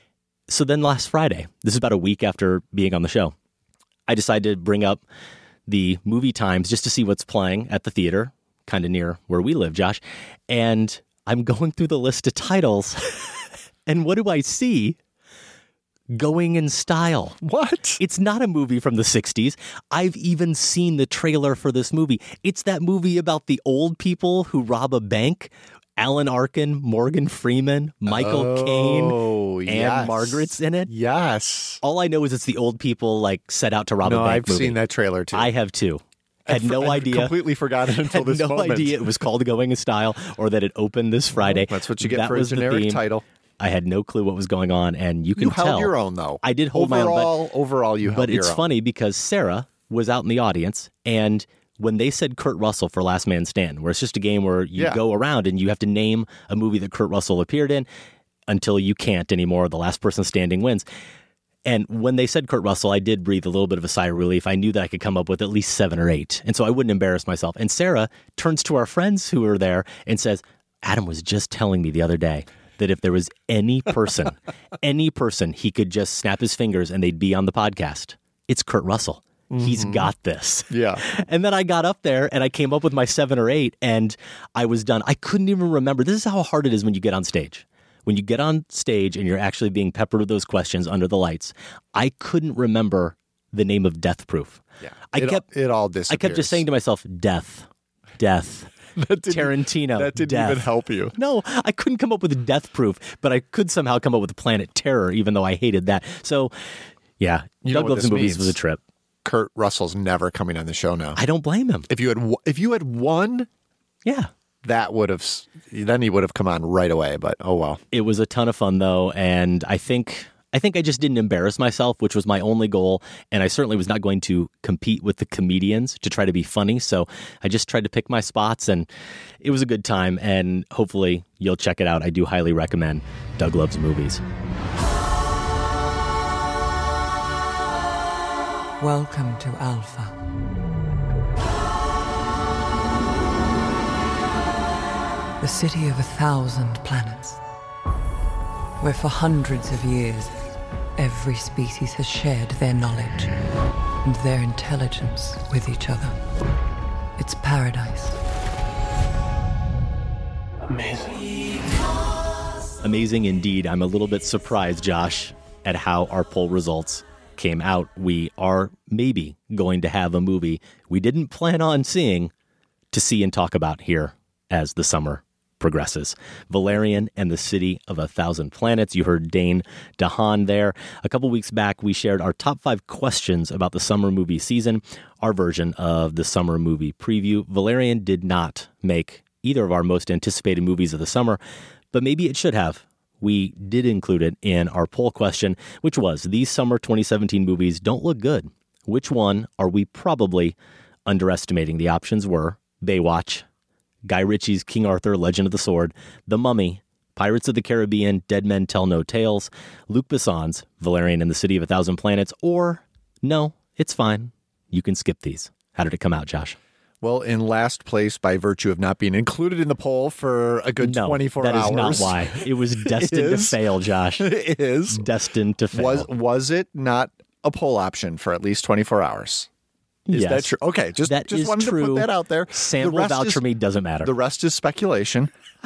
So then last Friday, this is about a week after being on the show, I decided to bring up the movie times just to see what's playing at the theater, kind of near where we live, Josh. And I'm going through the list of titles, and what do I see? Going in Style. What? It's not a movie from the 60s. I've even seen the trailer for this movie. It's that movie about the old people who rob a bank. Alan Arkin, Morgan Freeman, Michael Caine, Anne Margaret's in it. Yes. All I know is it's the old people like set out to rob a bank I've movie. seen that trailer too. I have too. Had no idea. Completely forgot it until this moment. Had no idea it was called Going in Style or that it opened this Friday. That's what you get for a generic title. I had no clue what was going on, and you can tell. You held your own, though. I did hold my own. Overall, you held your own. But it's funny because Sarah was out in the audience, and when they said Kurt Russell for Last Man Standing, where it's just a game where you go around and you have to name a movie that Kurt Russell appeared in until you can't anymore. The last person standing wins. And when they said Kurt Russell, I did breathe a little bit of a sigh of relief. I knew that I could come up with at least 7 or 8. And so I wouldn't embarrass myself. And Sarah turns to our friends who were there and says, Adam was just telling me the other day that if there was any person he could just snap his fingers and they'd be on the podcast, it's Kurt Russell. He's got this. Yeah. And then I got up there and I came up with my 7 or 8 and I was done. I couldn't even remember. This is how hard it is when you get on stage. When you get on stage and you're actually being peppered with those questions under the lights, I couldn't remember the name of Death Proof. Yeah. It all disappears. I kept just saying to myself, death. Tarantino. That didn't death. even help you. No, I couldn't come up with Death Proof, but I could somehow come up with Planet Terror, even though I hated that. So, yeah, Doug Loves Movies was a trip. Kurt Russell's never coming on the show now. I don't blame him. If you had won, that would have. Then he would have come on right away. But oh well. It was a ton of fun though, and I think I just didn't embarrass myself, which was my only goal. And I certainly was not going to compete with the comedians to try to be funny. So I just tried to pick my spots, and it was a good time. And hopefully you'll check it out. I do highly recommend Doug Loves Movies. Welcome to Alpha. The city of 1,000 planets, where for hundreds of years, every species has shared their knowledge and their intelligence with each other. It's paradise. Amazing. Amazing indeed. I'm a little bit surprised, Josh, at how our poll results came out. We are maybe going to have a movie we didn't plan on seeing to see and talk about here as the summer progresses. Valerian and the City of 1,000 Planets. You heard Dane DeHaan there. A couple weeks back, we shared our top 5 questions about the summer movie season, our version of the summer movie preview. Valerian did not make either of our most anticipated movies of the summer, but maybe it should have. We did include it in our poll question, which was, these summer 2017 movies don't look good. Which one are we probably underestimating? The options were Baywatch, Guy Ritchie's King Arthur, Legend of the Sword, The Mummy, Pirates of the Caribbean, Dead Men Tell No Tales, Luc Besson's Valerian and the City of 1,000 Planets, or no, it's fine. You can skip these. How did it come out, Josh? Well, in last place by virtue of not being included in the poll for a good 24 hours. That is not why. It was destined to fail, Josh. It is. Destined to fail. Was it not a poll option for at least 24 hours? Is that true? Okay, just wanted to put that out there. Sam will vouch for me, doesn't matter. The rest is speculation.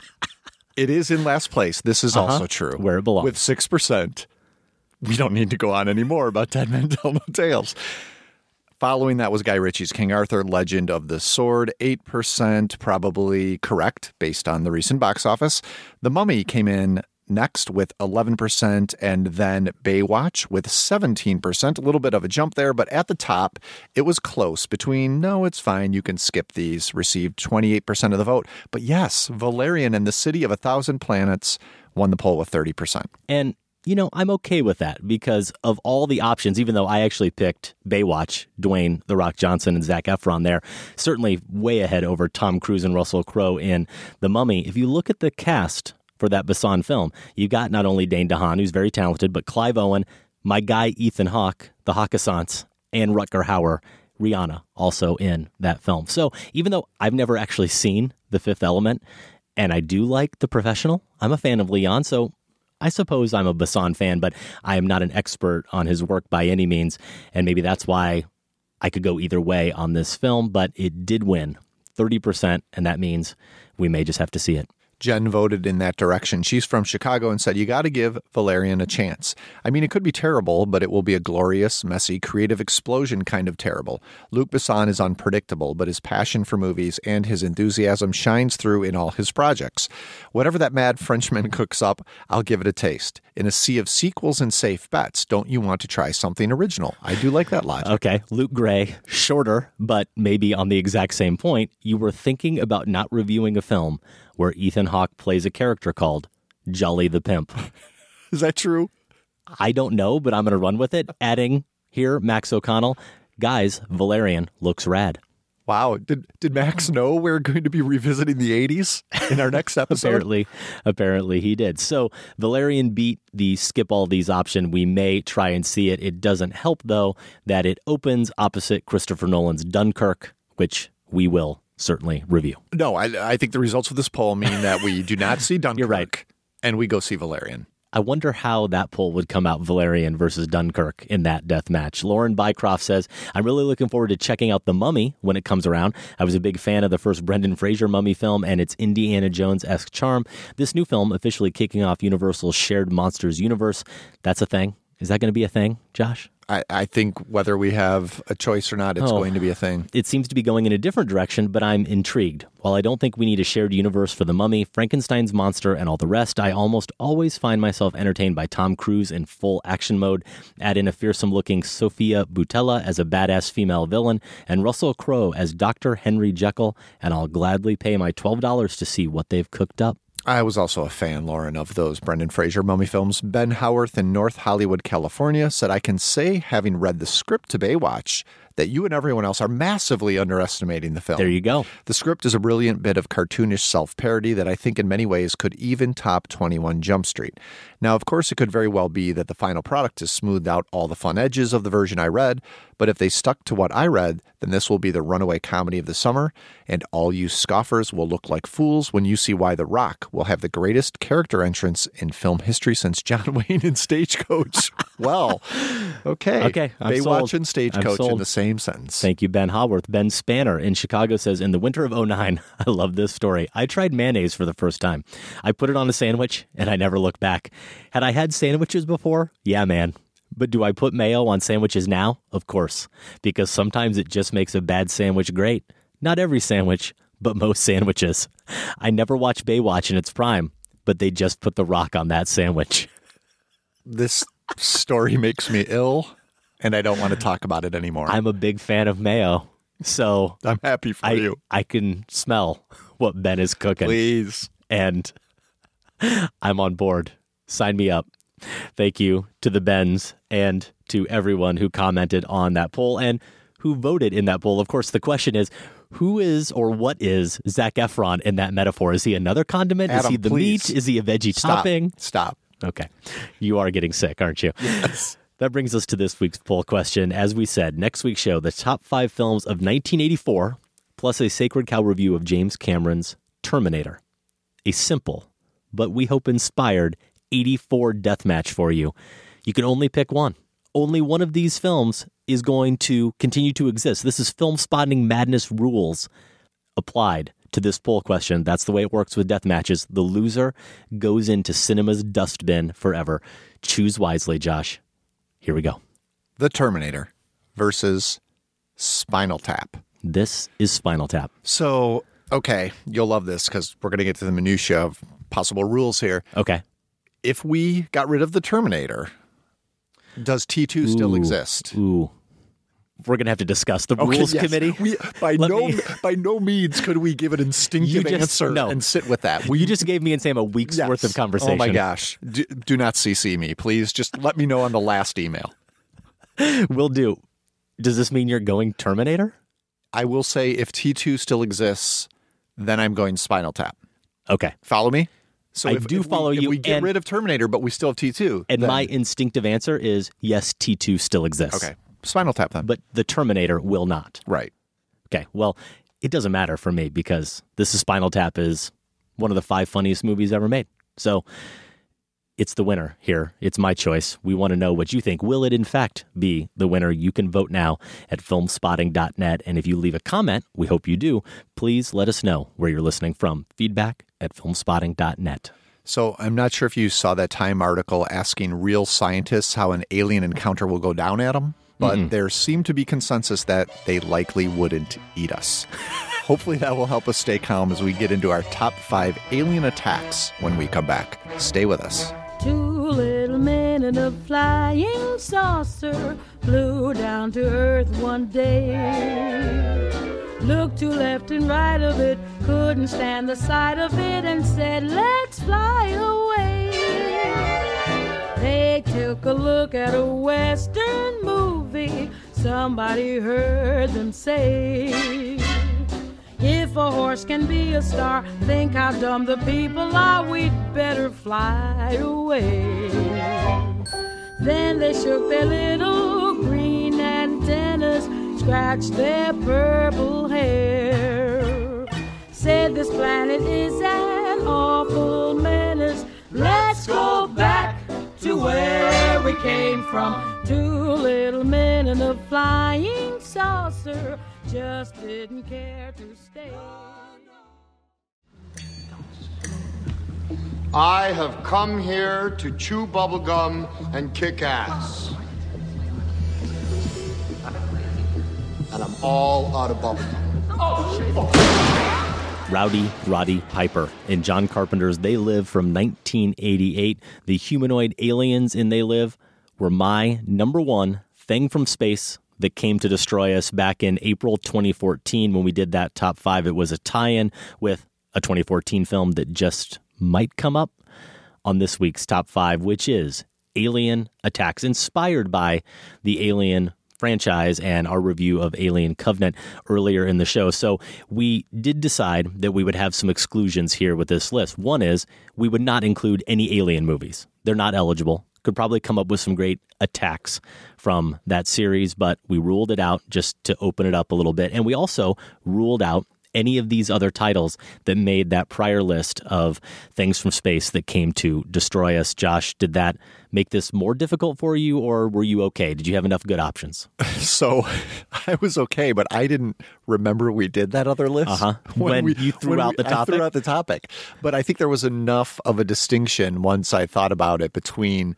It is in last place. This is also true. Where it belongs. With 6%. We don't need to go on anymore about Dead Men Tell No Tales. Following that was Guy Ritchie's King Arthur, Legend of the Sword, 8%, probably correct based on the recent box office. The Mummy came in next with 11%, and then Baywatch with 17%. A little bit of a jump there, but at the top, it was close between, no, it's fine, you can skip these, received 28% of the vote. But yes, Valerian and the City of 1,000 Planets won the poll with 30%. And I'm okay with that because of all the options, even though I actually picked Baywatch, Dwayne The Rock Johnson and Zac Efron there, certainly way ahead over Tom Cruise and Russell Crowe in The Mummy. If you look at the cast for that Besson film, you got not only Dane DeHaan, who's very talented, but Clive Owen, my guy Ethan Hawke, the Hawkessants, and Rutger Hauer, Rihanna, also in that film. So even though I've never actually seen The Fifth Element, and I do like The Professional, I'm a fan of Leon, so I suppose I'm a Besson fan, but I am not an expert on his work by any means, and maybe that's why I could go either way on this film, but it did win 30%, and that means we may just have to see it. Jen voted in that direction. She's from Chicago and said, you got to give Valerian a chance. I mean, it could be terrible, but it will be a glorious, messy, creative explosion kind of terrible. Luc Besson is unpredictable, but his passion for movies and his enthusiasm shines through in all his projects. Whatever that mad Frenchman cooks up, I'll give it a taste. In a sea of sequels and safe bets, don't you want to try something original? I do like that logic. Okay, Luke Gray, shorter, but maybe on the exact same point. You were thinking about not reviewing a film where Ethan Hawke plays a character called Jolly the Pimp. Is that true? I don't know, but I'm going to run with it. Adding here, Max O'Connell, guys, Valerian looks rad. Wow. Did Max know we're going to be revisiting the 80s in our next episode? Apparently he did. So Valerian beat the skip all these option. We may try and see it. It doesn't help, though, that it opens opposite Christopher Nolan's Dunkirk, which we will certainly review. No, I think the results of this poll mean that we do not see Dunkirk. You're right. And we go see Valerian. I wonder how that poll would come out, Valerian versus Dunkirk, in that death match. Lauren Bycroft says, I'm really looking forward to checking out The Mummy when it comes around. I was a big fan of the first Brendan Fraser Mummy film and its Indiana Jones-esque charm. This new film officially kicking off Universal's shared monsters universe. That's a thing. Is that going to be a thing, Josh? I think whether we have a choice or not, it's going to be a thing. It seems to be going in a different direction, but I'm intrigued. While I don't think we need a shared universe for The Mummy, Frankenstein's monster, and all the rest, I almost always find myself entertained by Tom Cruise in full action mode. Add in a fearsome-looking Sophia Boutella as a badass female villain, and Russell Crowe as Dr. Henry Jekyll, and I'll gladly pay my $12 to see what they've cooked up. I was also a fan, Lauren, of those Brendan Fraser mummy films. Ben Howarth in North Hollywood, California said, I can say, having read the script to Baywatch, that you and everyone else are massively underestimating the film. There you go. The script is a brilliant bit of cartoonish self-parody that I think in many ways could even top 21 Jump Street. Now, of course, it could very well be that the final product has smoothed out all the fun edges of the version I read, but if they stuck to what I read, then this will be the runaway comedy of the summer, and all you scoffers will look like fools when you see why The Rock will have the greatest character entrance in film history since John Wayne in Stagecoach. Well, okay. Baywatch and Stagecoach in the same sentence. Thank you, Ben Howarth. Ben Spanner in Chicago says, in the winter of 2009, I love this story. I tried mayonnaise for the first time. I put it on a sandwich, and I never looked back. Had I had sandwiches before? Yeah, man. But do I put mayo on sandwiches now? Of course, because sometimes it just makes a bad sandwich great. Not every sandwich, but most sandwiches. I never watched Baywatch in its prime, but they just put The Rock on that sandwich. This story makes me ill, and I don't want to talk about it anymore. I'm a big fan of mayo, so I'm happy for you. I can smell what Ben is cooking. Please. And I'm on board. Sign me up. Thank you to the Bens and to everyone who commented on that poll and who voted in that poll. Of course, the question is, who is or what is Zac Efron in that metaphor? Is he another condiment? Adam, is he the please. meat? Is he a veggie topping? Stop. Okay. You are getting sick, aren't you? Yes. That brings us to this week's poll question. As we said, next week's show, the top 5 films of 1984, plus a Sacred Cow review of James Cameron's Terminator. A simple, but we hope inspired, 84 deathmatch for you. You can only pick one. Only one of these films is going to continue to exist. This is Film Spotting Madness rules applied to this poll question. That's the way it works with death matches. The loser goes into cinema's dustbin forever. Choose wisely, Josh. Here we go. The Terminator versus Spinal Tap. This is Spinal Tap. So, okay, you'll love this because we're going to get to the minutia of possible rules here. Okay. If we got rid of the Terminator, does T2 still exist? Ooh. We're going to have to discuss the rules committee. By no means could we give an instinctive answer and sit with that. You just gave me and Sam a week's worth of conversation. Oh my gosh. Do not CC me, please. Just let me know on the last email. Will do. Does this mean you're going Terminator? I will say if T2 still exists, then I'm going Spinal Tap. Okay. Follow me? So I do follow you. If we get rid of Terminator, but we still have T2. And my instinctive answer is yes, T2 still exists. Okay. Spinal Tap then. But the Terminator will not. Right. Okay. Well, it doesn't matter for me because This is Spinal Tap is one of the 5 funniest movies ever made. So it's the winner here. It's my choice. We want to know what you think. Will it, in fact, be the winner? You can vote now at filmspotting.net. And if you leave a comment, we hope you do, please let us know where you're listening from. Feedback at filmspotting.net. So I'm not sure if you saw that Time article asking real scientists how an alien encounter will go down at them, but there seemed to be consensus that they likely wouldn't eat us. Hopefully that will help us stay calm as we get into our top 5 alien attacks when we come back. Stay with us. 2 little men in a flying saucer flew down to Earth one day. Looked to left and right of it, couldn't stand the sight of it, and said, let's fly away. They took a look at a Western movie, somebody heard them say. If a horse can be a star, think how dumb the people are. We'd better fly away. Then they shook their little green antennas, scratched their purple hair. Said this planet is an awful menace. Let's go back to where we came from. Two little men in a flying saucer just didn't care to stay. I have come here to chew bubblegum and kick ass. And I'm all out of bubblegum. Rowdy Roddy Piper in John Carpenter's They Live from 1988. The humanoid aliens in They Live were my number one thing from space that came to destroy us back in April 2014 when we did that top 5. It was a tie-in with a 2014 film that just might come up on this week's top 5, which is Alien Attacks, inspired by the Alien franchise and our review of Alien Covenant earlier in the show. So we did decide that we would have some exclusions here with this list. One is we would not include any Alien movies. They're not eligible. Could probably come up with some great attacks from that series, but we ruled it out just to open it up a little bit. And we also ruled out any of these other titles that made that prior list of things from space that came to destroy us. Josh, did that make this more difficult for you, or were you okay? Did you have enough good options? So I was okay, but I didn't remember we did that other list. When you threw out the topic? I threw out the topic. But I think there was enough of a distinction once I thought about it between,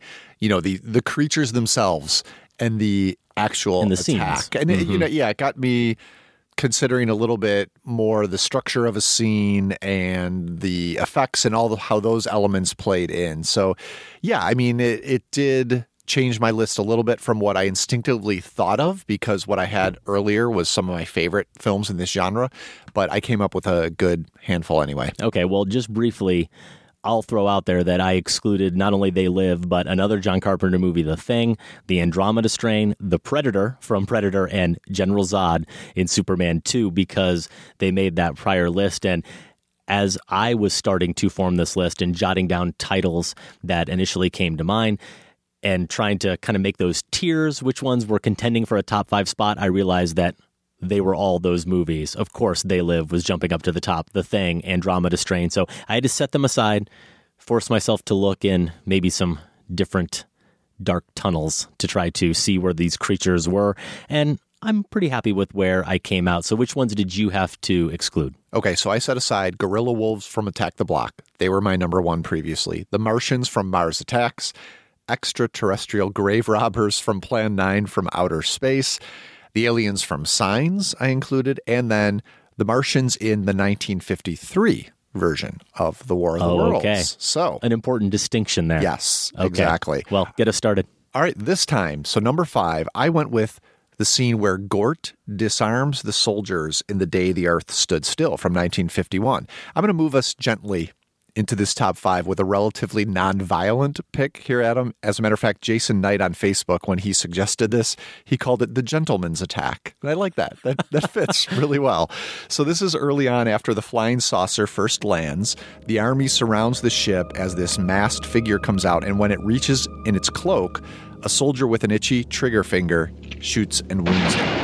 the creatures themselves and the actual and the attack. Scenes. And it got me considering a little bit more the structure of a scene and the effects and how those elements played in. So, yeah, I mean, it did change my list a little bit from what I instinctively thought of, because what I had earlier was some of my favorite films in this genre, but I came up with a good handful anyway. Okay, well, just briefly, I'll throw out there that I excluded not only They Live, but another John Carpenter movie, The Thing, The Andromeda Strain, The Predator from Predator, and General Zod in Superman 2, because they made that prior list. And as I was starting to form this list and jotting down titles that initially came to mind and trying to kind of make those tiers, which ones were contending for a top 5 spot, I realized that they were all those movies. Of course, They Live was jumping up to the top, The Thing, Andromeda Strain. So I had to set them aside, force myself to look in maybe some different dark tunnels to try to see where these creatures were. And I'm pretty happy with where I came out. So which ones did you have to exclude? Okay, so I set aside Gorilla Wolves from Attack the Block. They were my number one previously. The Martians from Mars Attacks. Extraterrestrial Grave Robbers from Plan 9 from Outer Space. The Aliens from Signs I included, and then the Martians in the 1953 version of The War of the Worlds. Okay. So an important distinction there. Yes, okay. Exactly. Well, get us started. All right, this time, so number 5, I went with the scene where Gort disarms the soldiers in The Day the Earth Stood Still from 1951. I'm going to move us gently into this top 5 with a relatively non-violent pick here, Adam. As a matter of fact, Jason Knight on Facebook, when he suggested this, he called it the gentleman's attack. And I like that. That fits really well. So this is early on after the flying saucer first lands. The army surrounds the ship as this masked figure comes out, and when it reaches in its cloak, a soldier with an itchy trigger finger shoots and wounds him.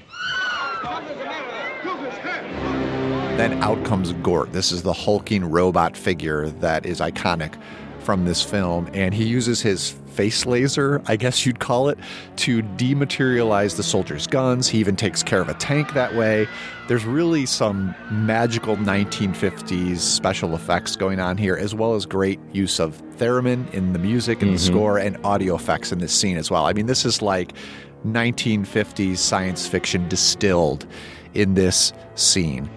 Then out comes Gort. This is the hulking robot figure that is iconic from this film. And he uses his face laser, I guess you'd call it, to dematerialize the soldiers' guns. He even takes care of a tank that way. There's really some magical 1950s special effects going on here, as well as great use of theremin in the music and the score, and audio effects in this scene as well. I mean, this is like 1950s science fiction distilled in this scene.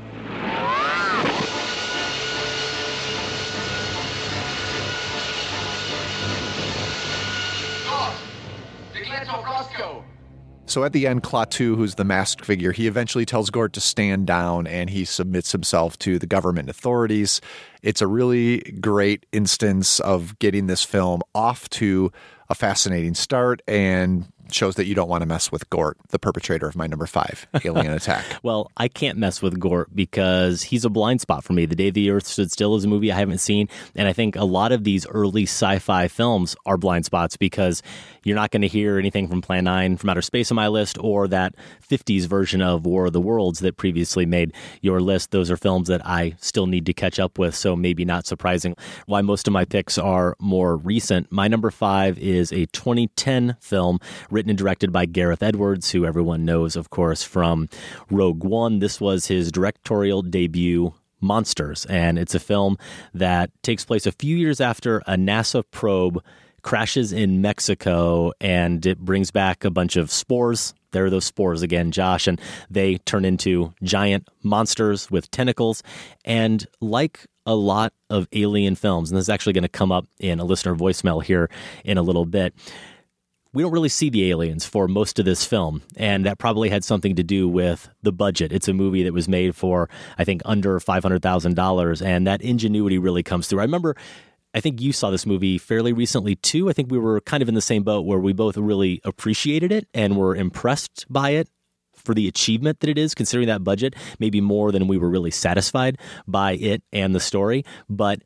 So at the end, Klaatu, who's the masked figure, he eventually tells Gort to stand down, and he submits himself to the government authorities. It's a really great instance of getting this film off to a fascinating start and shows that you don't want to mess with Gort, the perpetrator of my number 5, Alien Attack. Well, I can't mess with Gort because he's a blind spot for me. The Day the Earth Stood Still is a movie I haven't seen, and I think a lot of these early sci-fi films are blind spots because you're not going to hear anything from Plan 9 from Outer Space on my list or that 50s version of War of the Worlds that previously made your list. Those are films that I still need to catch up with, so maybe not surprising why most of my picks are more recent. My number 5 is a 2010 film written and directed by Gareth Edwards, who everyone knows, of course, from Rogue One. This was his directorial debut, Monsters, and it's a film that takes place a few years after a NASA probe crashes in Mexico, and it brings back a bunch of spores. There are those spores again, Josh, and they turn into giant monsters with tentacles. And like a lot of alien films, and this is actually going to come up in a listener voicemail here in a little bit, we don't really see the aliens for most of this film, and that probably had something to do with the budget. It's a movie that was made for, I think, under $500,000, and that ingenuity really comes through. I think you saw this movie fairly recently, too. I think we were kind of in the same boat where we both really appreciated it and were impressed by it for the achievement that it is, considering that budget, maybe more than we were really satisfied by it and the story. But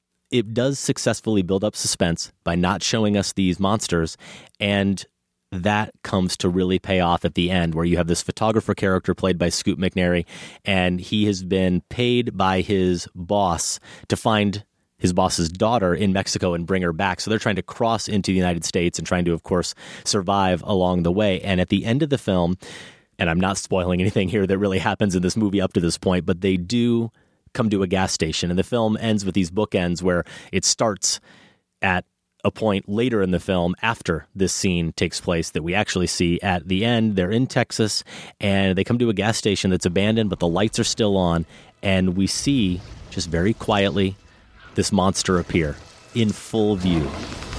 it does successfully build up suspense by not showing us these monsters, and that comes to really pay off at the end, where you have this photographer character played by Scoot McNairy, and he has been paid by his boss to find his boss's daughter in Mexico and bring her back. So they're trying to cross into the United States and trying to, of course, survive along the way. And at the end of the film, and I'm not spoiling anything here that really happens in this movie up to this point, but they do come to a gas station, and the film ends with these bookends where it starts at a point later in the film after this scene takes place that we actually see at the end. They're in Texas, and they come to a gas station that's abandoned, but the lights are still on, and we see, just very quietly, this monster appear in full view.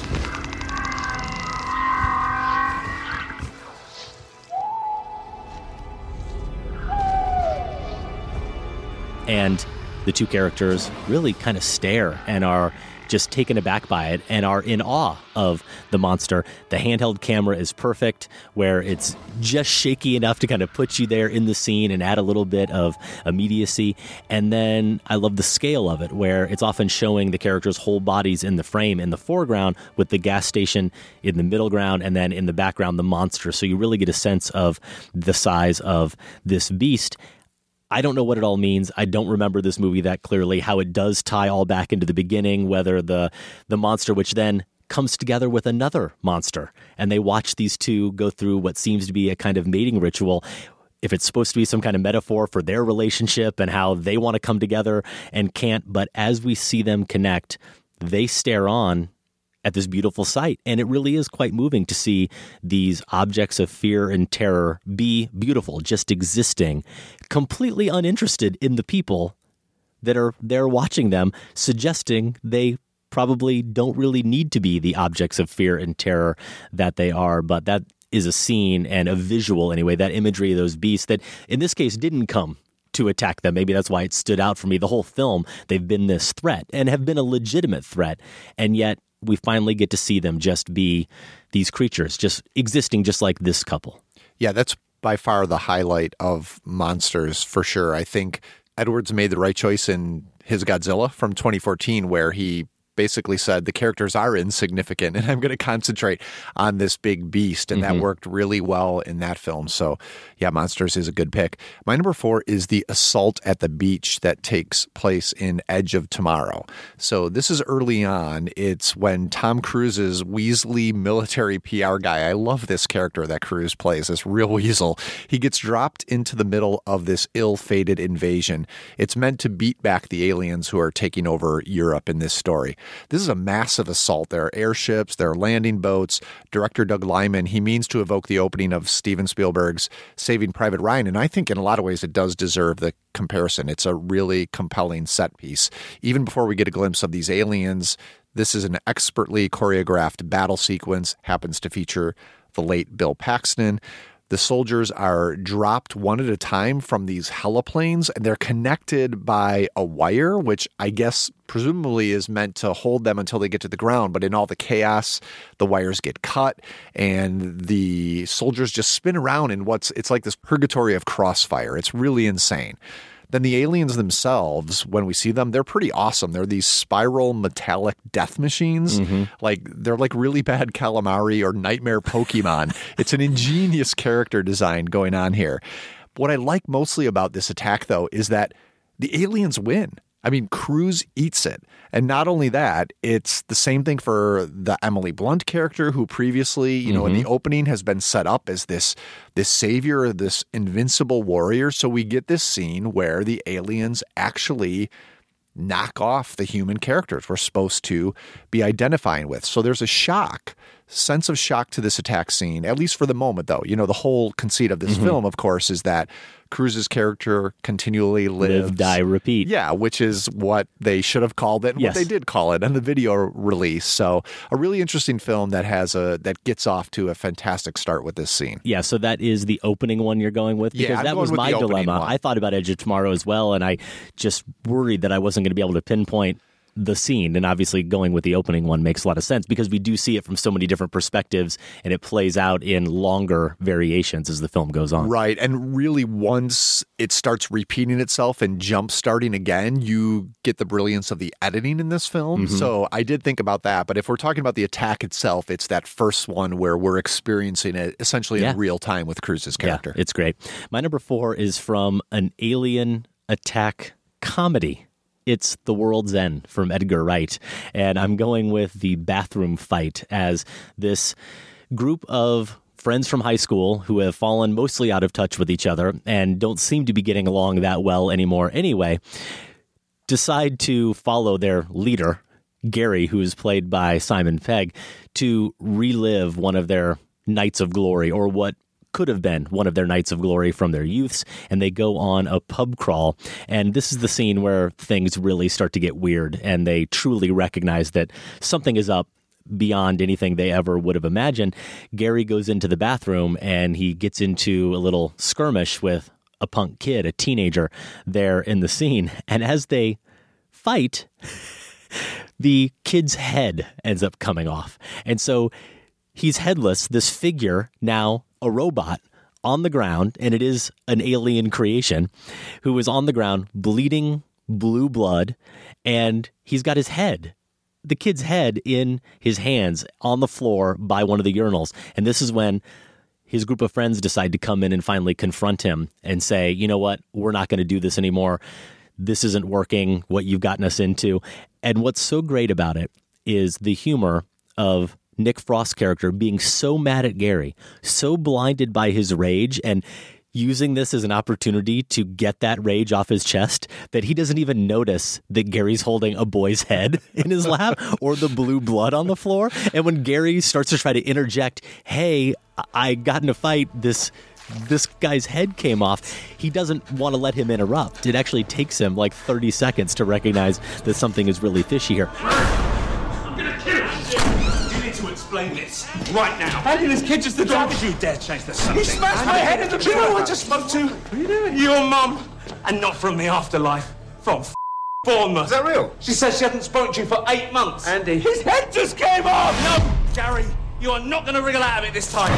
And the two characters really kind of stare and are just taken aback by it and are in awe of the monster. The handheld camera is perfect, where it's just shaky enough to kind of put you there in the scene and add a little bit of immediacy. And then I love the scale of it, where it's often showing the characters' whole bodies in the frame in the foreground, with the gas station in the middle ground, and then in the background, the monster. So you really get a sense of the size of this beast. I don't know what it all means. I don't remember this movie that clearly, how it does tie all back into the beginning, whether the monster, which then comes together with another monster, and they watch these two go through what seems to be a kind of mating ritual. If it's supposed to be some kind of metaphor for their relationship and how they want to come together and can't, but as we see them connect, they stare on at this beautiful sight. And it really is quite moving to see these objects of fear and terror be beautiful, just existing, completely uninterested in the people that are there watching them, suggesting they probably don't really need to be the objects of fear and terror that they are. But that is a scene and a visual, anyway, that imagery of those beasts that in this case didn't come to attack them. Maybe that's why it stood out for me. The whole film, they've been this threat and have been a legitimate threat. And yet we finally get to see them just be these creatures, just existing just like this couple. Yeah, that's by far the highlight of Monsters, for sure. I think Edwards made the right choice in his Godzilla from 2014, where he basically said the characters are insignificant and I'm going to concentrate on this big beast. And that worked really well in that film. So yeah, Monsters is a good pick. My number 4 is The Assault at the Beach that takes place in Edge of Tomorrow. So this is early on. It's when Tom Cruise's Weasley military PR guy, I love this character that Cruise plays, this real weasel. He gets dropped into the middle of this ill-fated invasion. It's meant to beat back the aliens who are taking over Europe in this story. This is a massive assault. There are airships, there are landing boats. Director Doug Liman, he means to evoke the opening of Steven Spielberg's Saving Private Ryan, and I think in a lot of ways it does deserve the comparison. It's a really compelling set piece. Even before we get a glimpse of these aliens, this is an expertly choreographed battle sequence, happens to feature the late Bill Paxton. The soldiers are dropped one at a time from these heliplanes, and they're connected by a wire, which I guess presumably is meant to hold them until they get to the ground. But in all the chaos, the wires get cut, and the soldiers just spin around in it's like this purgatory of crossfire. It's really insane. Then the aliens themselves, when we see them, they're pretty awesome. They're these spiral metallic death machines. They're like really bad calamari or nightmare Pokemon. It's an ingenious character design going on here. What I like mostly about this attack, though, is that the aliens win. I mean, Cruz eats it. And not only that, it's the same thing for the Emily Blunt character, who previously, in the opening has been set up as this savior, this invincible warrior. So we get this scene where the aliens actually knock off the human characters we're supposed to be identifying with. So there's a sense of shock to this attack scene, at least for the moment, though. The whole conceit of this film, of course, is that Cruz's character continually lives. Live, die, repeat. Yeah, which is what they should have called it and what they did call it in the video release. So a really interesting film that gets off to a fantastic start with this scene. Yeah, so that is the opening one you're going with? Because that was my dilemma. I thought about Edge of Tomorrow as well, and I just worried that I wasn't going to be able to pinpoint the scene, and obviously going with the opening one makes a lot of sense because we do see it from so many different perspectives, and it plays out in longer variations as the film goes on. Right, and really once it starts repeating itself and jump starting again, you get the brilliance of the editing in this film. So I did think about that, but if we're talking about the attack itself, it's that first one where we're experiencing it essentially in real time with Cruz's character. Yeah, it's great. My number 4 is from an alien attack comedy. It's The World's End from Edgar Wright, and I'm going with the bathroom fight as this group of friends from high school who have fallen mostly out of touch with each other and don't seem to be getting along that well anymore anyway, decide to follow their leader, Gary, who is played by Simon Pegg, to relive one of their nights of glory, or what could have been one of their nights of glory from their youths, and they go on a pub crawl. And this is the scene where things really start to get weird, and they truly recognize that something is up beyond anything they ever would have imagined. Gary goes into the bathroom, and he gets into a little skirmish with a punk kid, a teenager, there in the scene. And as they fight, the kid's head ends up coming off. And so he's headless, this figure, now a robot, on the ground, and it is an alien creation, who is on the ground bleeding blue blood, and he's got his head, the kid's head, in his hands on the floor by one of the urinals. And this is when his group of friends decide to come in and finally confront him and say, you know what, we're not going to do this anymore. This isn't working, what you've gotten us into. And what's so great about it is the humor of Nick Frost's character being so mad at Gary, so blinded by his rage, and using this as an opportunity to get that rage off his chest that he doesn't even notice that Gary's holding a boy's head in his lap or the blue blood on the floor. And when Gary starts to try to interject, hey, I got in a fight, this guy's head came off, he doesn't want to let him interrupt. It actually takes him like 30 seconds to recognize that something is really fishy here. I'm gonna kill you! You need to explain this right now. How did this kid just don't you dare change the subject? He smashed my head in the middle. You know who I just spoke to? What are you doing? Your mum. And not from the afterlife. From Bournemouth. Is that real? She says she hasn't spoken to you for 8 months. Andy. His head just came off! No, Gary, you are not going to wriggle out of it this time.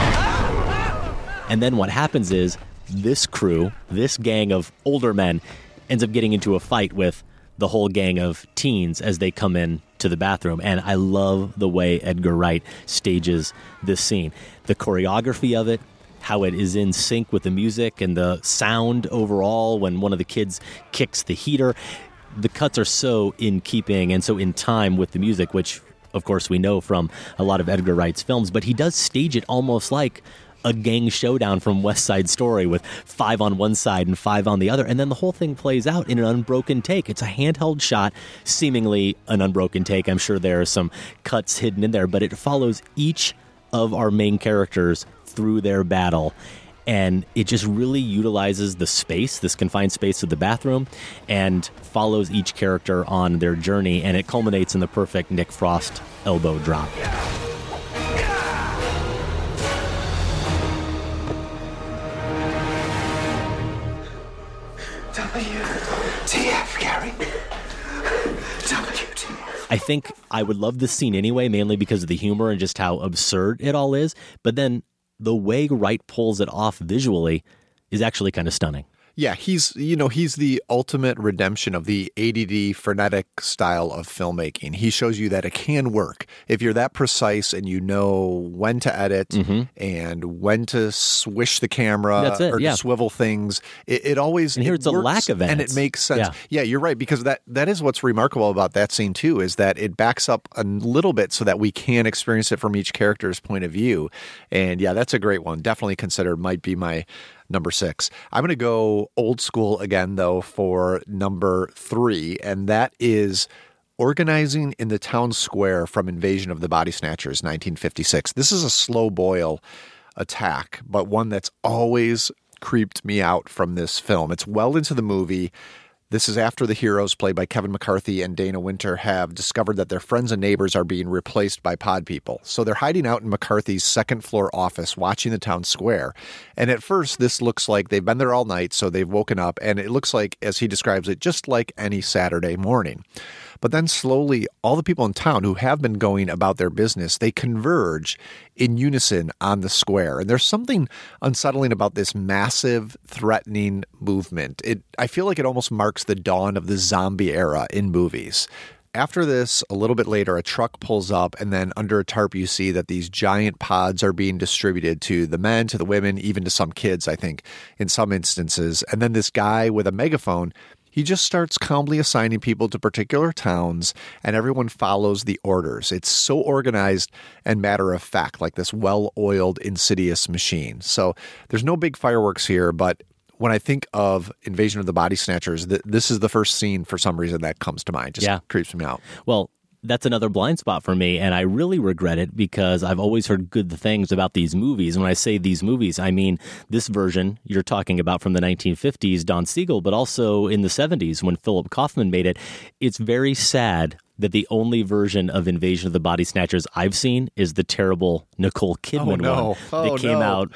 And then what happens is this crew, this gang of older men, ends up getting into a fight with the whole gang of teens as they come in to the bathroom. And I love the way Edgar Wright stages this scene. The choreography of it, how it is in sync with the music and the sound overall when one of the kids kicks the heater. The cuts are so in keeping and so in time with the music, which, of course, we know from a lot of Edgar Wright's films. But he does stage it almost like a gang showdown from West Side Story with 5 on one side and 5 on the other. And then the whole thing plays out in an unbroken take. It's a handheld shot, seemingly an unbroken take. I'm sure there are some cuts hidden in there, but it follows each of our main characters through their battle. And it just really utilizes the space, this confined space of the bathroom, and follows each character on their journey. And it culminates in the perfect Nick Frost elbow drop. WTF, Gary. WTF. I think I would love this scene anyway, mainly because of the humor and just how absurd it all is. But then the way Wright pulls it off visually is actually kind of stunning. Yeah, he's the ultimate redemption of the ADD frenetic style of filmmaking. He shows you that it can work if you're that precise and you know when to edit and when to swish the camera to swivel things. It always and here's a lack of edits. And it makes sense. Yeah, you're right, because that is what's remarkable about that scene too, is that it backs up a little bit so that we can experience it from each character's point of view. And yeah, that's a great one. Definitely considered, might be my number 6. I'm going to go old school again, though, for number 3, and that is organizing in the town square from Invasion of the Body Snatchers, 1956. This is a slow boil attack, but one that's always creeped me out from this film. It's well into the movie. This is after the heroes, played by Kevin McCarthy and Dana Winter, have discovered that their friends and neighbors are being replaced by pod people. So they're hiding out in McCarthy's second-floor office watching the town square. And at first, this looks like they've been there all night, so they've woken up, and it looks like, as he describes it, just like any Saturday morning. But then slowly, all the people in town who have been going about their business, they converge in unison on the square. And there's something unsettling about this massive, threatening movement. I feel like it almost marks the dawn of the zombie era in movies. After this, a little bit later, a truck pulls up, and then under a tarp, you see that these giant pods are being distributed to the men, to the women, even to some kids, I think, in some instances. And then this guy with a megaphone, he just starts calmly assigning people to particular towns, and everyone follows the orders. It's so organized and matter of fact, like this well-oiled, insidious machine. So there's no big fireworks here, but when I think of Invasion of the Body Snatchers, this is the first scene for some reason that comes to mind. Just creeps me out. Well, that's another blind spot for me, and I really regret it because I've always heard good things about these movies. When I say these movies, I mean this version you're talking about from the 1950s, Don Siegel, but also in the 70s when Philip Kaufman made it. It's very sad that the only version of Invasion of the Body Snatchers I've seen is the terrible Nicole Kidman one that came out,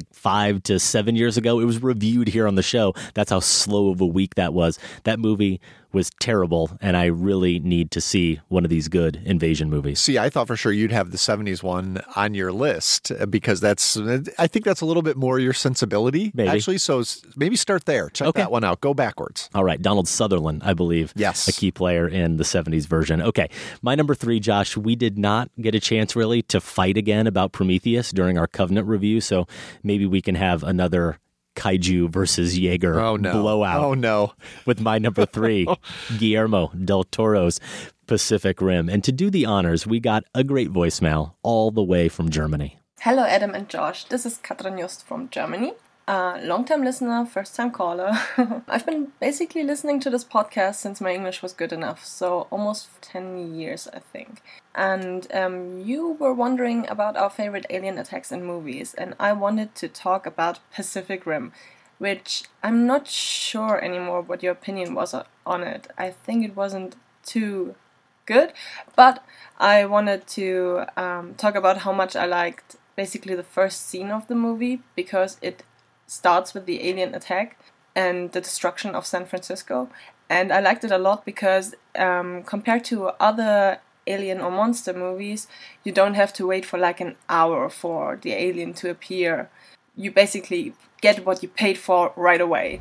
5 to 7 years ago. It was reviewed here on the show. That's how slow of a week that was. That movie was terrible, and I really need to see one of these good invasion movies. See, I thought for sure you'd have the 70s one on your list because I think that's a little bit more your sensibility, actually. So maybe start there. Check that one out. Go backwards. All right. Donald Sutherland, I believe. Yes. A key player in the 70s version. Okay. My number 3, Josh, we did not get a chance really to fight again about Prometheus during our Covenant review, so maybe we can have another Kaiju versus Jaeger blowout. Oh, no. With my number 3, Guillermo del Toro's Pacific Rim. And to do the honors, we got a great voicemail all the way from Germany. Hello, Adam and Josh. This is Katrin Just from Germany. Long-time listener, first-time caller. I've been basically listening to this podcast since my English was good enough, so almost 10 years, I think. And you were wondering about our favorite alien attacks in movies, and I wanted to talk about Pacific Rim, which I'm not sure anymore what your opinion was on it. I think it wasn't too good, but I wanted to talk about how much I liked basically the first scene of the movie, because it starts with the alien attack and the destruction of San Francisco. And I liked it a lot because compared to other alien or monster movies, you don't have to wait for like an hour for the alien to appear. You basically get what you paid for right away.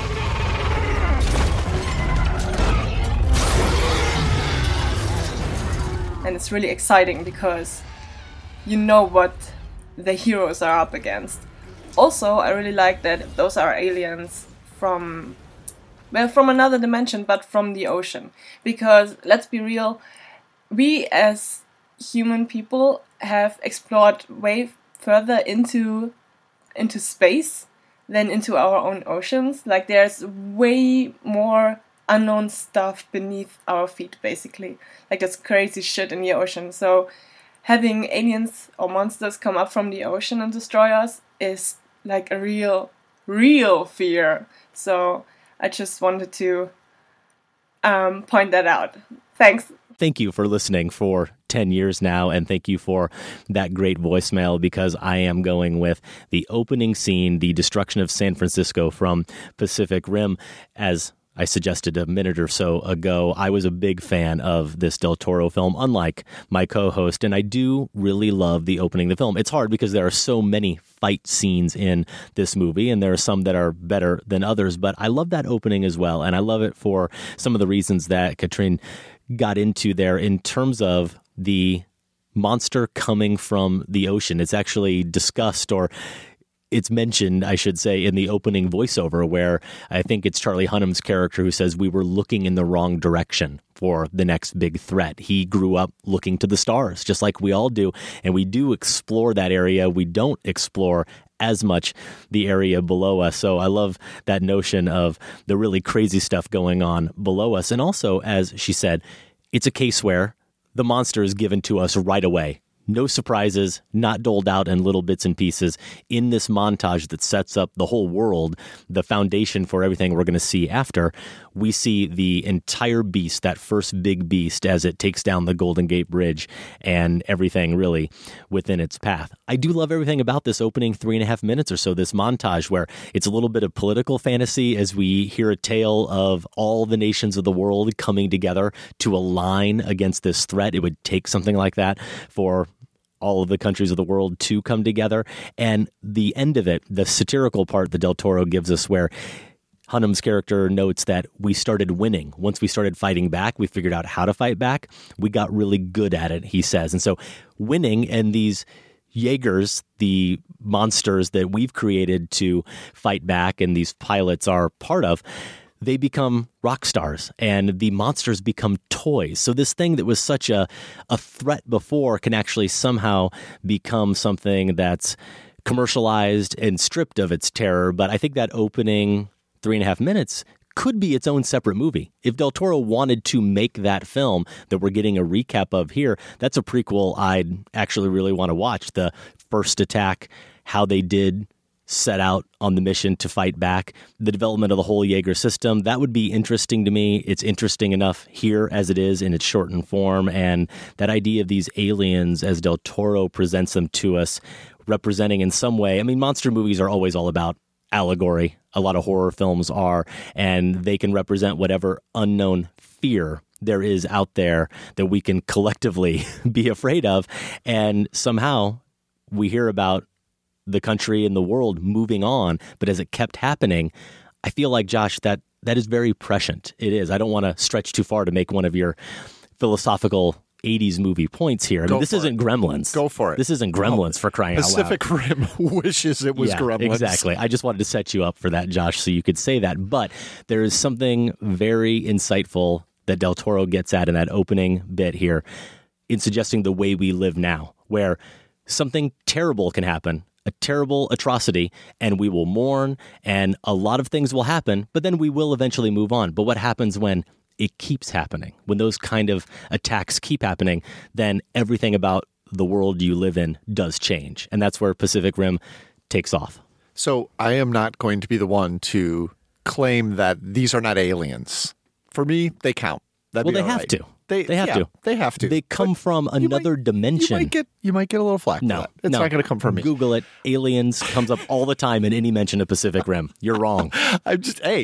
And it's really exciting because you know what the heroes are up against. Also, I really like that those are aliens from another dimension, but from the ocean. Because, let's be real, we as human people have explored way further into space than into our own oceans. Like, there's way more unknown stuff beneath our feet, basically. Like, there's crazy shit in the ocean. So, having aliens or monsters come up from the ocean and destroy us is like a real fear. So I just wanted to point that out. Thanks. Thank you for listening for 10 years now, and thank you for that great voicemail, because I am going with the opening scene, the destruction of San Francisco from Pacific Rim. As I suggested a minute or so ago, I was a big fan of this Del Toro film, unlike my co-host, and I do really love the opening of the film. It's hard because there are so many fight scenes in this movie, and there are some that are better than others, but I love that opening as well, and I love it for some of the reasons that Katrin got into there in terms of the monster coming from the ocean. It's actually discussed, or it's mentioned, I should say, in the opening voiceover, where I think it's Charlie Hunnam's character who says we were looking in the wrong direction for the next big threat. He grew up looking to the stars, just like we all do, and we do explore that area. We don't explore as much the area below us. So I love that notion of the really crazy stuff going on below us. And also, as she said, it's a case where the monster is given to us right away. No surprises, not doled out in little bits and pieces. In this montage that sets up the whole world, the foundation for everything we're going to see after, we see the entire beast, that first big beast, as it takes down the Golden Gate Bridge and everything really within its path. I do love everything about this opening 3.5 minutes or so, this montage where it's a little bit of political fantasy as we hear a tale of all the nations of the world coming together to align against this threat. It would take something like that for all of the countries of the world to come together. And the end of it, the satirical part that Del Toro gives us, where Hunnam's character notes that we started winning. Once we started fighting back, we figured out how to fight back. We got really good at it, he says. And so winning, and these Jaegers, the monsters that we've created to fight back and these pilots are part of, they become rock stars and the monsters become toys. So this thing that was such a threat before can actually somehow become something that's commercialized and stripped of its terror. But I think that opening 3.5 minutes could be its own separate movie. If Del Toro wanted to make that film that we're getting a recap of here, that's a prequel I'd actually really want to watch. The first attack, how they did set out on the mission to fight back, the development of the whole Jaeger system. That would be interesting to me. It's interesting enough here as it is in its shortened form. And that idea of these aliens as Del Toro presents them to us, representing in some way, I mean, monster movies are always all about allegory. A lot of horror films are, and they can represent whatever unknown fear there is out there that we can collectively be afraid of. And somehow we hear about the country and the world moving on. But as it kept happening, I feel like, Josh, that is very prescient. It is. I don't want to stretch too far to make one of your philosophical 80s movie points here. I mean, this isn't Gremlins. Go for it. This isn't Gremlins, for crying out loud. Pacific Rim wishes it was Gremlins. Exactly. I just wanted to set you up for that, Josh, so you could say that. But there is something very insightful that Del Toro gets at in that opening bit here in suggesting the way we live now, where something terrible can happen, a terrible atrocity, and we will mourn, and a lot of things will happen, but then we will eventually move on. But what happens when it keeps happening? When those kind of attacks keep happening, then everything about the world you live in does change. And that's where Pacific Rim takes off. So I am not going to be the one to claim that these are not aliens. For me, they count. They have to. They have to. They have to. They come from another dimension. You might get a little flack for that. It's not going to come from me. Google it. Aliens comes up all the time in any mention of Pacific Rim. You're wrong. I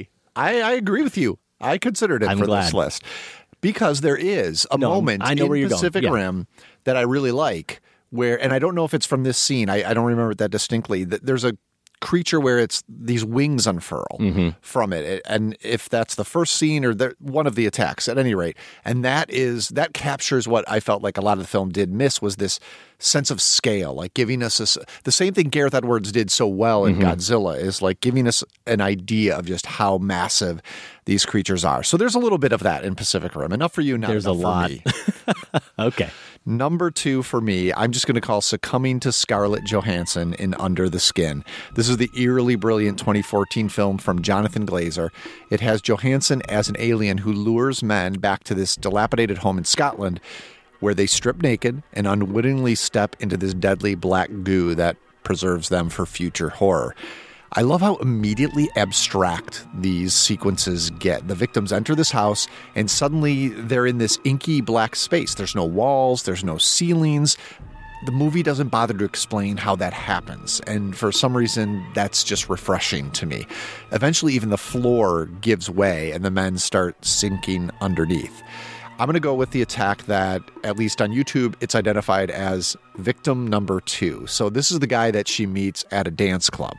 agree with you. I considered it this list because there is a moment in Pacific Rim that I really like where, and I don't know if it's from this scene. I don't remember that distinctly. There's a creature where it's these wings unfurl from it, and if that's the first scene or one of the attacks, at any rate, and that captures what I felt like a lot of the film did miss, was this sense of scale, like giving us the same thing Gareth Edwards did so well in Godzilla, is like giving us an idea of just how massive these creatures are. So there's a little bit of that in Pacific Rim. Enough for you, not there's enough a lot. For me. Okay. Number 2 for me, I'm just going to call Succumbing to Scarlett Johansson in Under the Skin. This is the eerily brilliant 2014 film from Jonathan Glazer. It has Johansson as an alien who lures men back to this dilapidated home in Scotland, where they strip naked and unwittingly step into this deadly black goo that preserves them for future horror. I love how immediately abstract these sequences get. The victims enter this house, and suddenly they're in this inky black space. There's no walls, there's no ceilings. The movie doesn't bother to explain how that happens, and for some reason, that's just refreshing to me. Eventually, even the floor gives way, and the men start sinking underneath. I'm going to go with the attack that, at least on YouTube, it's identified as victim number 2. So this is the guy that she meets at a dance club.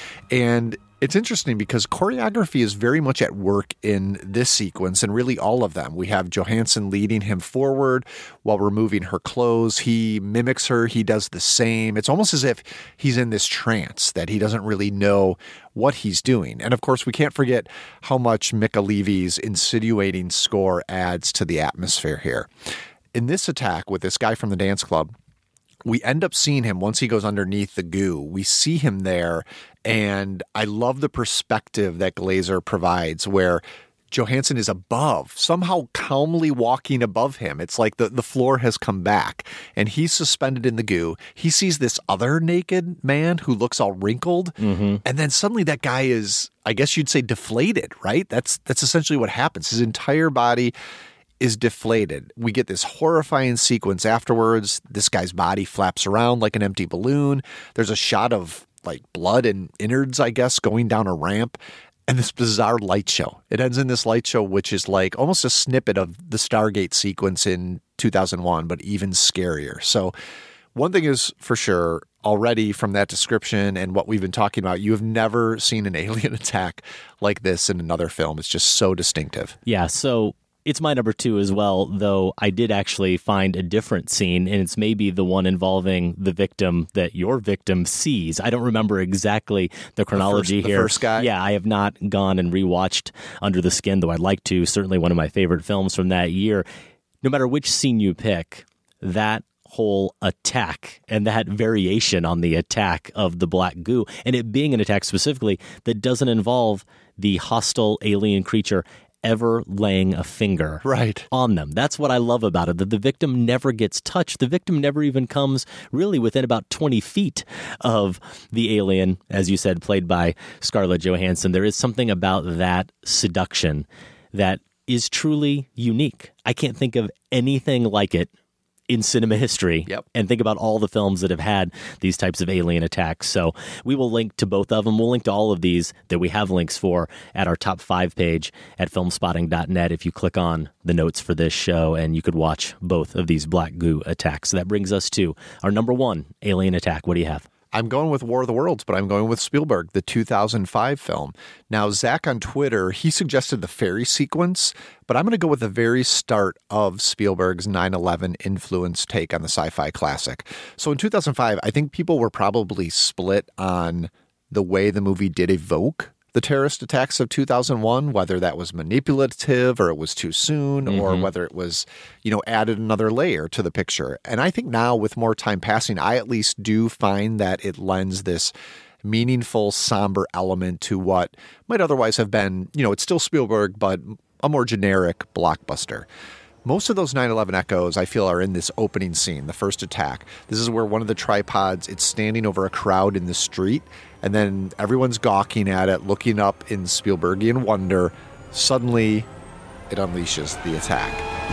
And it's interesting because choreography is very much at work in this sequence and really all of them. We have Johansson leading him forward while removing her clothes. He mimics her. He does the same. It's almost as if he's in this trance that he doesn't really know what he's doing. And of course, we can't forget how much Mica Levy's insinuating score adds to the atmosphere here. In this attack with this guy from the dance club, we end up seeing him once he goes underneath the goo. We see him there, and I love the perspective that Glazer provides where Johansson is above, somehow calmly walking above him. It's like the floor has come back, and he's suspended in the goo. He sees this other naked man who looks all wrinkled, and then suddenly that guy is, I guess you'd say, deflated, right? That's essentially what happens. His entire body is deflated. We get this horrifying sequence afterwards. This guy's body flaps around like an empty balloon. There's a shot of like blood and innards, I guess, going down a ramp, and this bizarre light show. It ends in this light show, which is like almost a snippet of the Stargate sequence in 2001, but even scarier. So one thing is for sure, already from that description and what we've been talking about, you have never seen an alien attack like this in another film. It's just so distinctive. Yeah, so it's my number 2 as well, though I did actually find a different scene, and it's maybe the one involving the victim that your victim sees. I don't remember exactly the chronology here. The first guy? Yeah, I have not gone and rewatched Under the Skin, though I'd like to. Certainly one of my favorite films from that year. No matter which scene you pick, that whole attack and that variation on the attack of the black goo, and it being an attack specifically that doesn't involve the hostile alien creature ever laying a finger on them. That's what I love about it, that the victim never gets touched. The victim never even comes really within about 20 feet of the alien, as you said, played by Scarlett Johansson. There is something about that seduction that is truly unique. I can't think of anything like it in cinema history. And think about all the films that have had these types of alien attacks. So we will link to both of them. We'll link to all of these that we have links for at our top 5 page at filmspotting.net if you click on the notes for this show, and you could watch both of these black goo attacks. So that brings us to our number 1 alien attack. What do you have? I'm going with War of the Worlds, but I'm going with Spielberg, the 2005 film. Now, Zach on Twitter, he suggested the ferry sequence, but I'm going to go with the very start of Spielberg's 9/11 influence take on the sci-fi classic. So in 2005, I think people were probably split on the way the movie did evoke the terrorist attacks of 2001, whether that was manipulative or it was too soon, or whether it was, added another layer to the picture. And I think now with more time passing, I at least do find that it lends this meaningful, somber element to what might otherwise have been, it's still Spielberg, but a more generic blockbuster. Most of those 9/11 echoes, I feel, are in this opening scene, the first attack. This is where one of the tripods, it's standing over a crowd in the street, and then everyone's gawking at it, looking up in Spielbergian wonder. Suddenly, it unleashes the attack.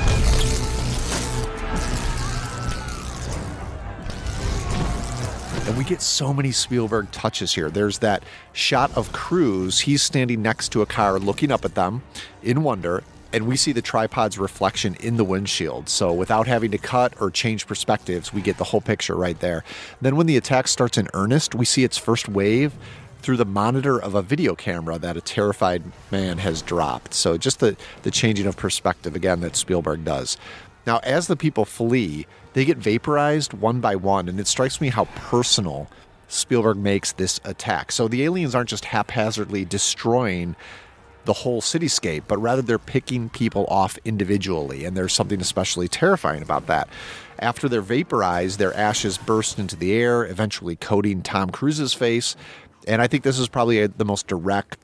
And we get so many Spielberg touches here. There's that shot of Cruise. He's standing next to a car looking up at them in wonder, and we see the tripod's reflection in the windshield. So without having to cut or change perspectives, we get the whole picture right there. Then when the attack starts in earnest, we see its first wave through the monitor of a video camera that a terrified man has dropped. So just the changing of perspective, again, that Spielberg does. Now, as the people flee, they get vaporized one by one, and it strikes me how personal Spielberg makes this attack. So the aliens aren't just haphazardly destroying the whole cityscape, but rather they're picking people off individually, and there's something especially terrifying about that. After they're vaporized, their ashes burst into the air, eventually coating Tom Cruise's face, and I think this is probably the most direct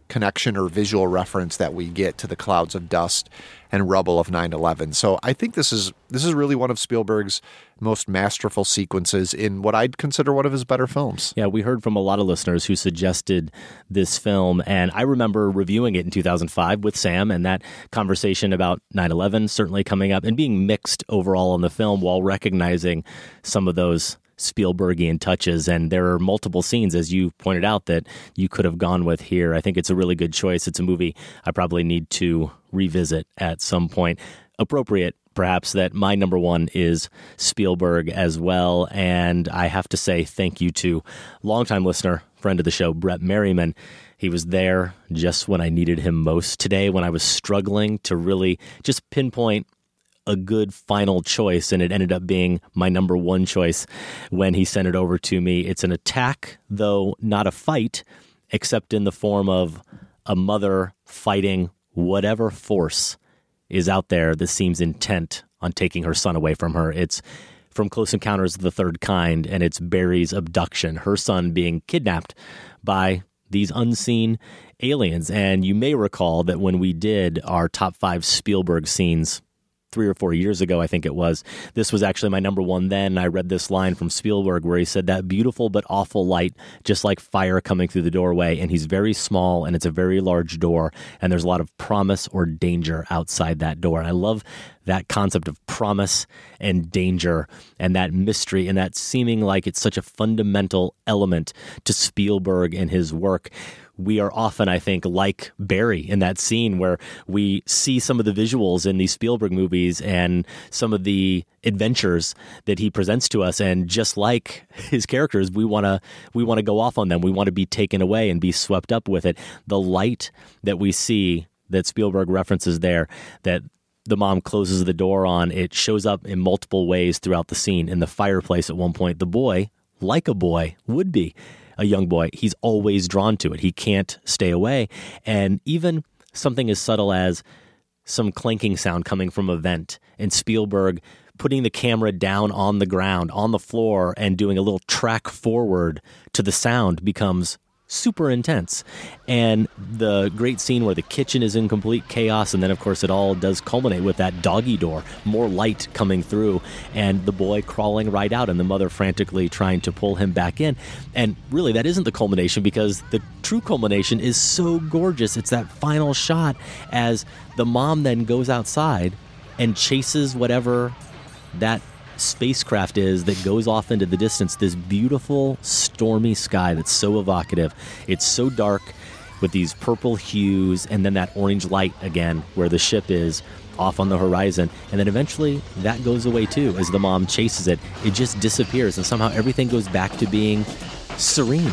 connection or visual reference that we get to the clouds of dust and rubble of 9/11. So I think this is really one of Spielberg's most masterful sequences in what I'd consider one of his better films. Yeah, we heard from a lot of listeners who suggested this film, and I remember reviewing it in 2005 with Sam, and that conversation about 9/11 certainly coming up and being mixed overall on the film while recognizing some of those Spielbergian touches. And there are multiple scenes, as you pointed out, that you could have gone with here. I think it's a really good choice. It's a movie I probably need to revisit at some point. Appropriate, perhaps, that my number one is Spielberg as well. And I have to say thank you to longtime listener, friend of the show, Brett Merriman. He was there just when I needed him most today, when I was struggling to really just pinpoint a good final choice, and it ended up being my number one choice when he sent it over to me. It's an attack, though not a fight, except in the form of a mother fighting whatever force is out there that seems intent on taking her son away from her. It's from Close Encounters of the Third Kind, and it's Barry's abduction, her son being kidnapped by these unseen aliens. And you may recall that when we did our top 5 Spielberg scenes 3 or 4 years ago, I think it was, this was actually my number one then. I read this line from Spielberg where he said, that beautiful but awful light, just like fire coming through the doorway. And he's very small, and it's a very large door, and there's a lot of promise or danger outside that door. And I love that concept of promise and danger and that mystery and that seeming like it's such a fundamental element to Spielberg and his work. We are often, I think, like Barry in that scene where we see some of the visuals in these Spielberg movies and some of the adventures that he presents to us. And just like his characters, we want to go off on them. We want to be taken away and be swept up with it. The light that we see that Spielberg references there, that the mom closes the door on, it shows up in multiple ways throughout the scene. In the fireplace at one point, the boy, like a boy would be, a young boy, he's always drawn to it. He can't stay away. And even something as subtle as some clanking sound coming from a vent, and Spielberg putting the camera down on the ground, on the floor, and doing a little track forward to the sound becomes super intense. And the great scene where the kitchen is in complete chaos, and then of course it all does culminate with that doggy door, more light coming through, and the boy crawling right out, and the mother frantically trying to pull him back in. And really that isn't the culmination, because the true culmination is so gorgeous. It's that final shot as the mom then goes outside and chases whatever that spacecraft is that goes off into the distance, this beautiful stormy sky that's so evocative. It's so dark with these purple hues, and then that orange light again where the ship is off on the horizon, and then eventually that goes away too. As the mom chases it, it just disappears, and somehow everything goes back to being serene.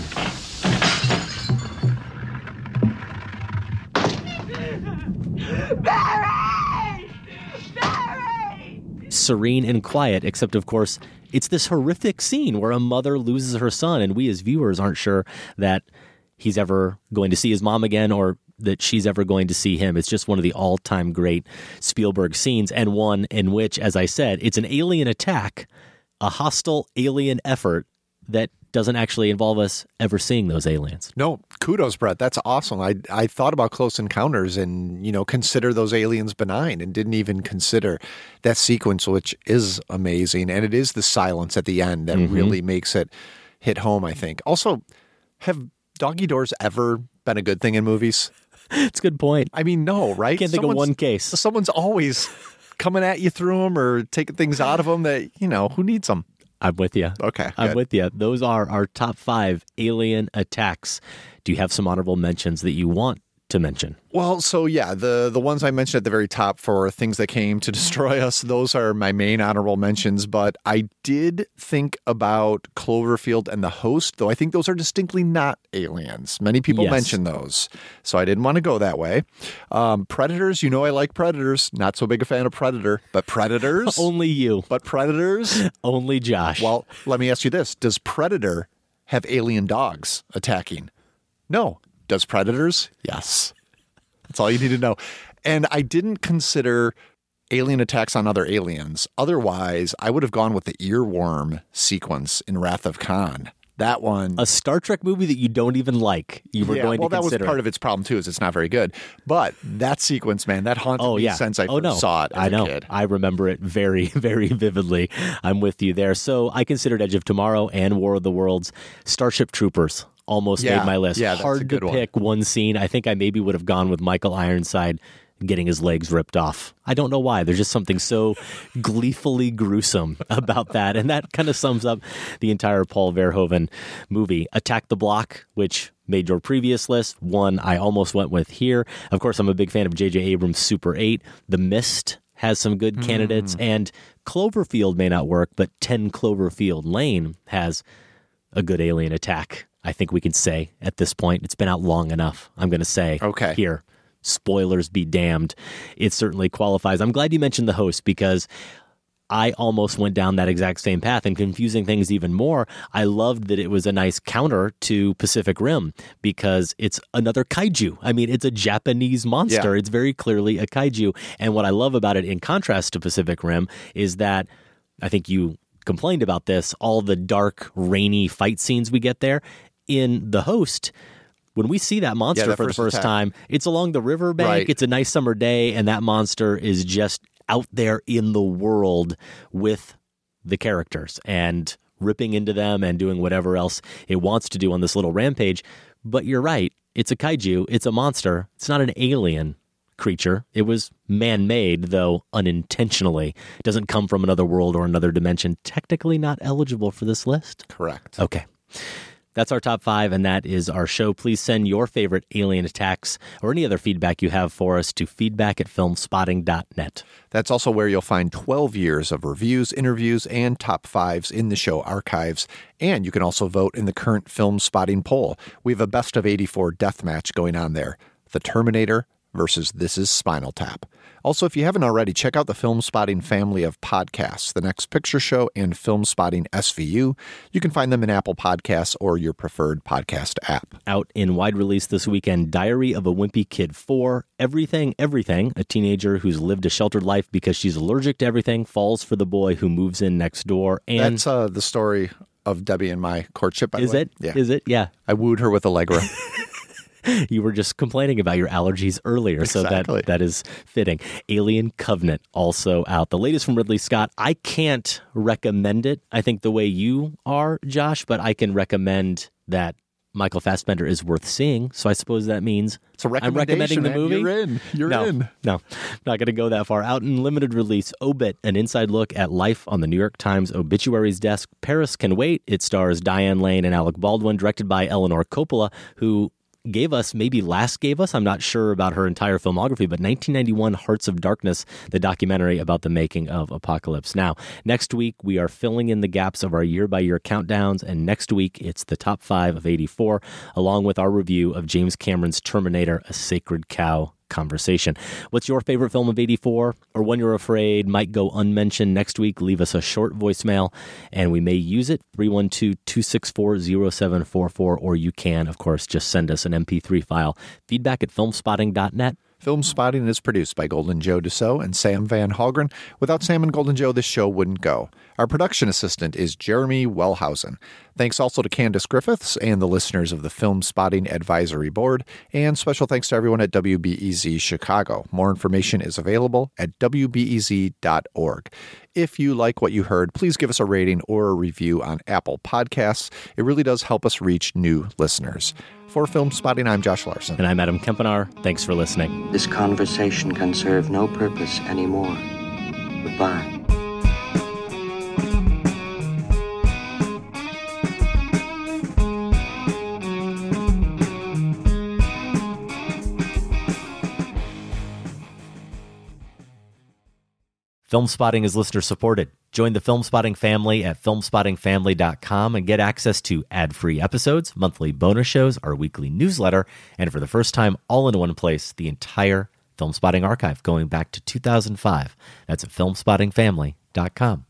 Serene and quiet, except of course it's this horrific scene where a mother loses her son, and we as viewers aren't sure that he's ever going to see his mom again or that she's ever going to see him. It's just one of the all-time great Spielberg scenes, and one in which, as I said, it's an alien attack, a hostile alien effort that doesn't actually involve us ever seeing those aliens. No, kudos, Brett. That's awesome. I thought about Close Encounters and, consider those aliens benign, and didn't even consider that sequence, which is amazing. And it is the silence at the end that really makes it hit home, I think. Also, have doggy doors ever been a good thing in movies? It's a good point. I mean, no, right? Can't think of one case. Someone's always coming at you through them or taking things out of them that, who needs them? I'm with you. Okay. I'm with you. Those are our top 5 alien attacks. Do you have some honorable mentions that you want to mention? Well, so yeah, the ones I mentioned at the very top for things that came to destroy us, those are my main honorable mentions. But I did think about Cloverfield and The Host, though I think those are distinctly not aliens. Many people mention those, so I didn't want to go that way. Predators, I like Predators. Not so big a fan of Predator, but Predators. Only you. But Predators. Only Josh. Well, let me ask you this. Does Predator have alien dogs attacking? No. Does Predators? Yes. That's all you need to know. And I didn't consider alien attacks on other aliens. Otherwise, I would have gone with the earworm sequence in Wrath of Khan. That one. A Star Trek movie that you don't even like. You were going to consider. Well, that was part of its problem, too, is it's not very good. But that sequence, man, that haunted me since I first saw it as a kid. I remember it very, very vividly. I'm with you there. So I considered Edge of Tomorrow and War of the Worlds. Starship Troopers almost made my list. Yeah, hard to pick one scene. I think I maybe would have gone with Michael Ironside getting his legs ripped off. I don't know why. There's just something so gleefully gruesome about that. And that kind of sums up the entire Paul Verhoeven movie. Attack the Block, which made your previous list, one I almost went with here. Of course, I'm a big fan of J.J. Abrams' Super 8. The Mist has some good candidates. And Cloverfield may not work, but 10 Cloverfield Lane has a good alien attack. I think we can say at this point. It's been out long enough. I'm going to say here. Spoilers be damned. It certainly qualifies. I'm glad you mentioned The Host because I almost went down that exact same path and confusing things even more. I loved that it was a nice counter to Pacific Rim because it's another kaiju. I mean, it's a Japanese monster. Yeah. It's very clearly a kaiju. And what I love about it in contrast to Pacific Rim is that I think you complained about this, all the dark, rainy fight scenes we get there. In The Host, when we see that monster for the first time, it's along the riverbank. Right. It's a nice summer day, and that monster is just out there in the world with the characters and ripping into them and doing whatever else it wants to do on this little rampage. But you're right. It's a kaiju. It's a monster. It's not an alien creature. It was man-made, though unintentionally. It doesn't come from another world or another dimension. Technically not eligible for this list. Correct. Okay. That's our top 5, and that is our show. Please send your favorite alien attacks or any other feedback you have for us to feedback@filmspotting.net. That's also where you'll find 12 years of reviews, interviews, and top 5s in the show archives. And you can also vote in the current Film Spotting poll. We have a best of 84 death match going on there. The Terminator versus This Is Spinal Tap. Also, if you haven't already, check out the Film Spotting family of podcasts, The Next Picture Show and Film Spotting SVU. You can find them in Apple Podcasts or your preferred podcast app. Out in wide release this weekend, Diary of a Wimpy Kid 4, Everything, a teenager who's lived a sheltered life because she's allergic to everything, falls for the boy who moves in next door. And that's the story of Debbie and my courtship, by the way. Is it? Yeah. Is it? Yeah. I wooed her with Allegra. You were just complaining about your allergies earlier, exactly. So that is fitting. Alien Covenant also out. The latest from Ridley Scott. I can't recommend it, I think, the way you are, Josh, but I can recommend that Michael Fassbender is worth seeing. So I suppose that means I'm recommending the movie. You're in. No, not going to go that far. Out in limited release, Obit, an inside look at life on the New York Times obituaries desk. Paris Can Wait. It stars Diane Lane and Alec Baldwin, directed by Eleanor Coppola, who gave us, I'm not sure about her entire filmography, but 1991 Hearts of Darkness, the documentary about the making of Apocalypse Now. Next week, we are filling in the gaps of our year-by-year countdowns, and next week, it's the top 5 of 84, along with our review of James Cameron's Terminator, A Sacred Cow conversation. What's your favorite film of 84, or one you're afraid might go unmentioned next week? Leave us a short voicemail and we may use it. 312-264-0744, or you can, of course, just send us an MP3 file. Feedback@filmspotting.net. Film Spotting is produced by Golden Joe Dussault and Sam Van Hallgren. Without Sam and Golden Joe, this show wouldn't go. Our production assistant is Jeremy Wellhausen. Thanks also to Candace Griffiths and the listeners of the Film Spotting Advisory Board. And special thanks to everyone at WBEZ Chicago. More information is available at wbez.org. If you like what you heard, please give us a rating or a review on Apple Podcasts. It really does help us reach new listeners. For Film Spotting, I'm Josh Larson. And I'm Adam Kempenaar. Thanks for listening. This conversation can serve no purpose anymore. Goodbye. Film Spotting is listener supported. Join the Film Spotting family at filmspottingfamily.com and get access to ad-free episodes, monthly bonus shows, our weekly newsletter, and for the first time, all in one place, the entire Film Spotting archive going back to 2005. That's at filmspottingfamily.com.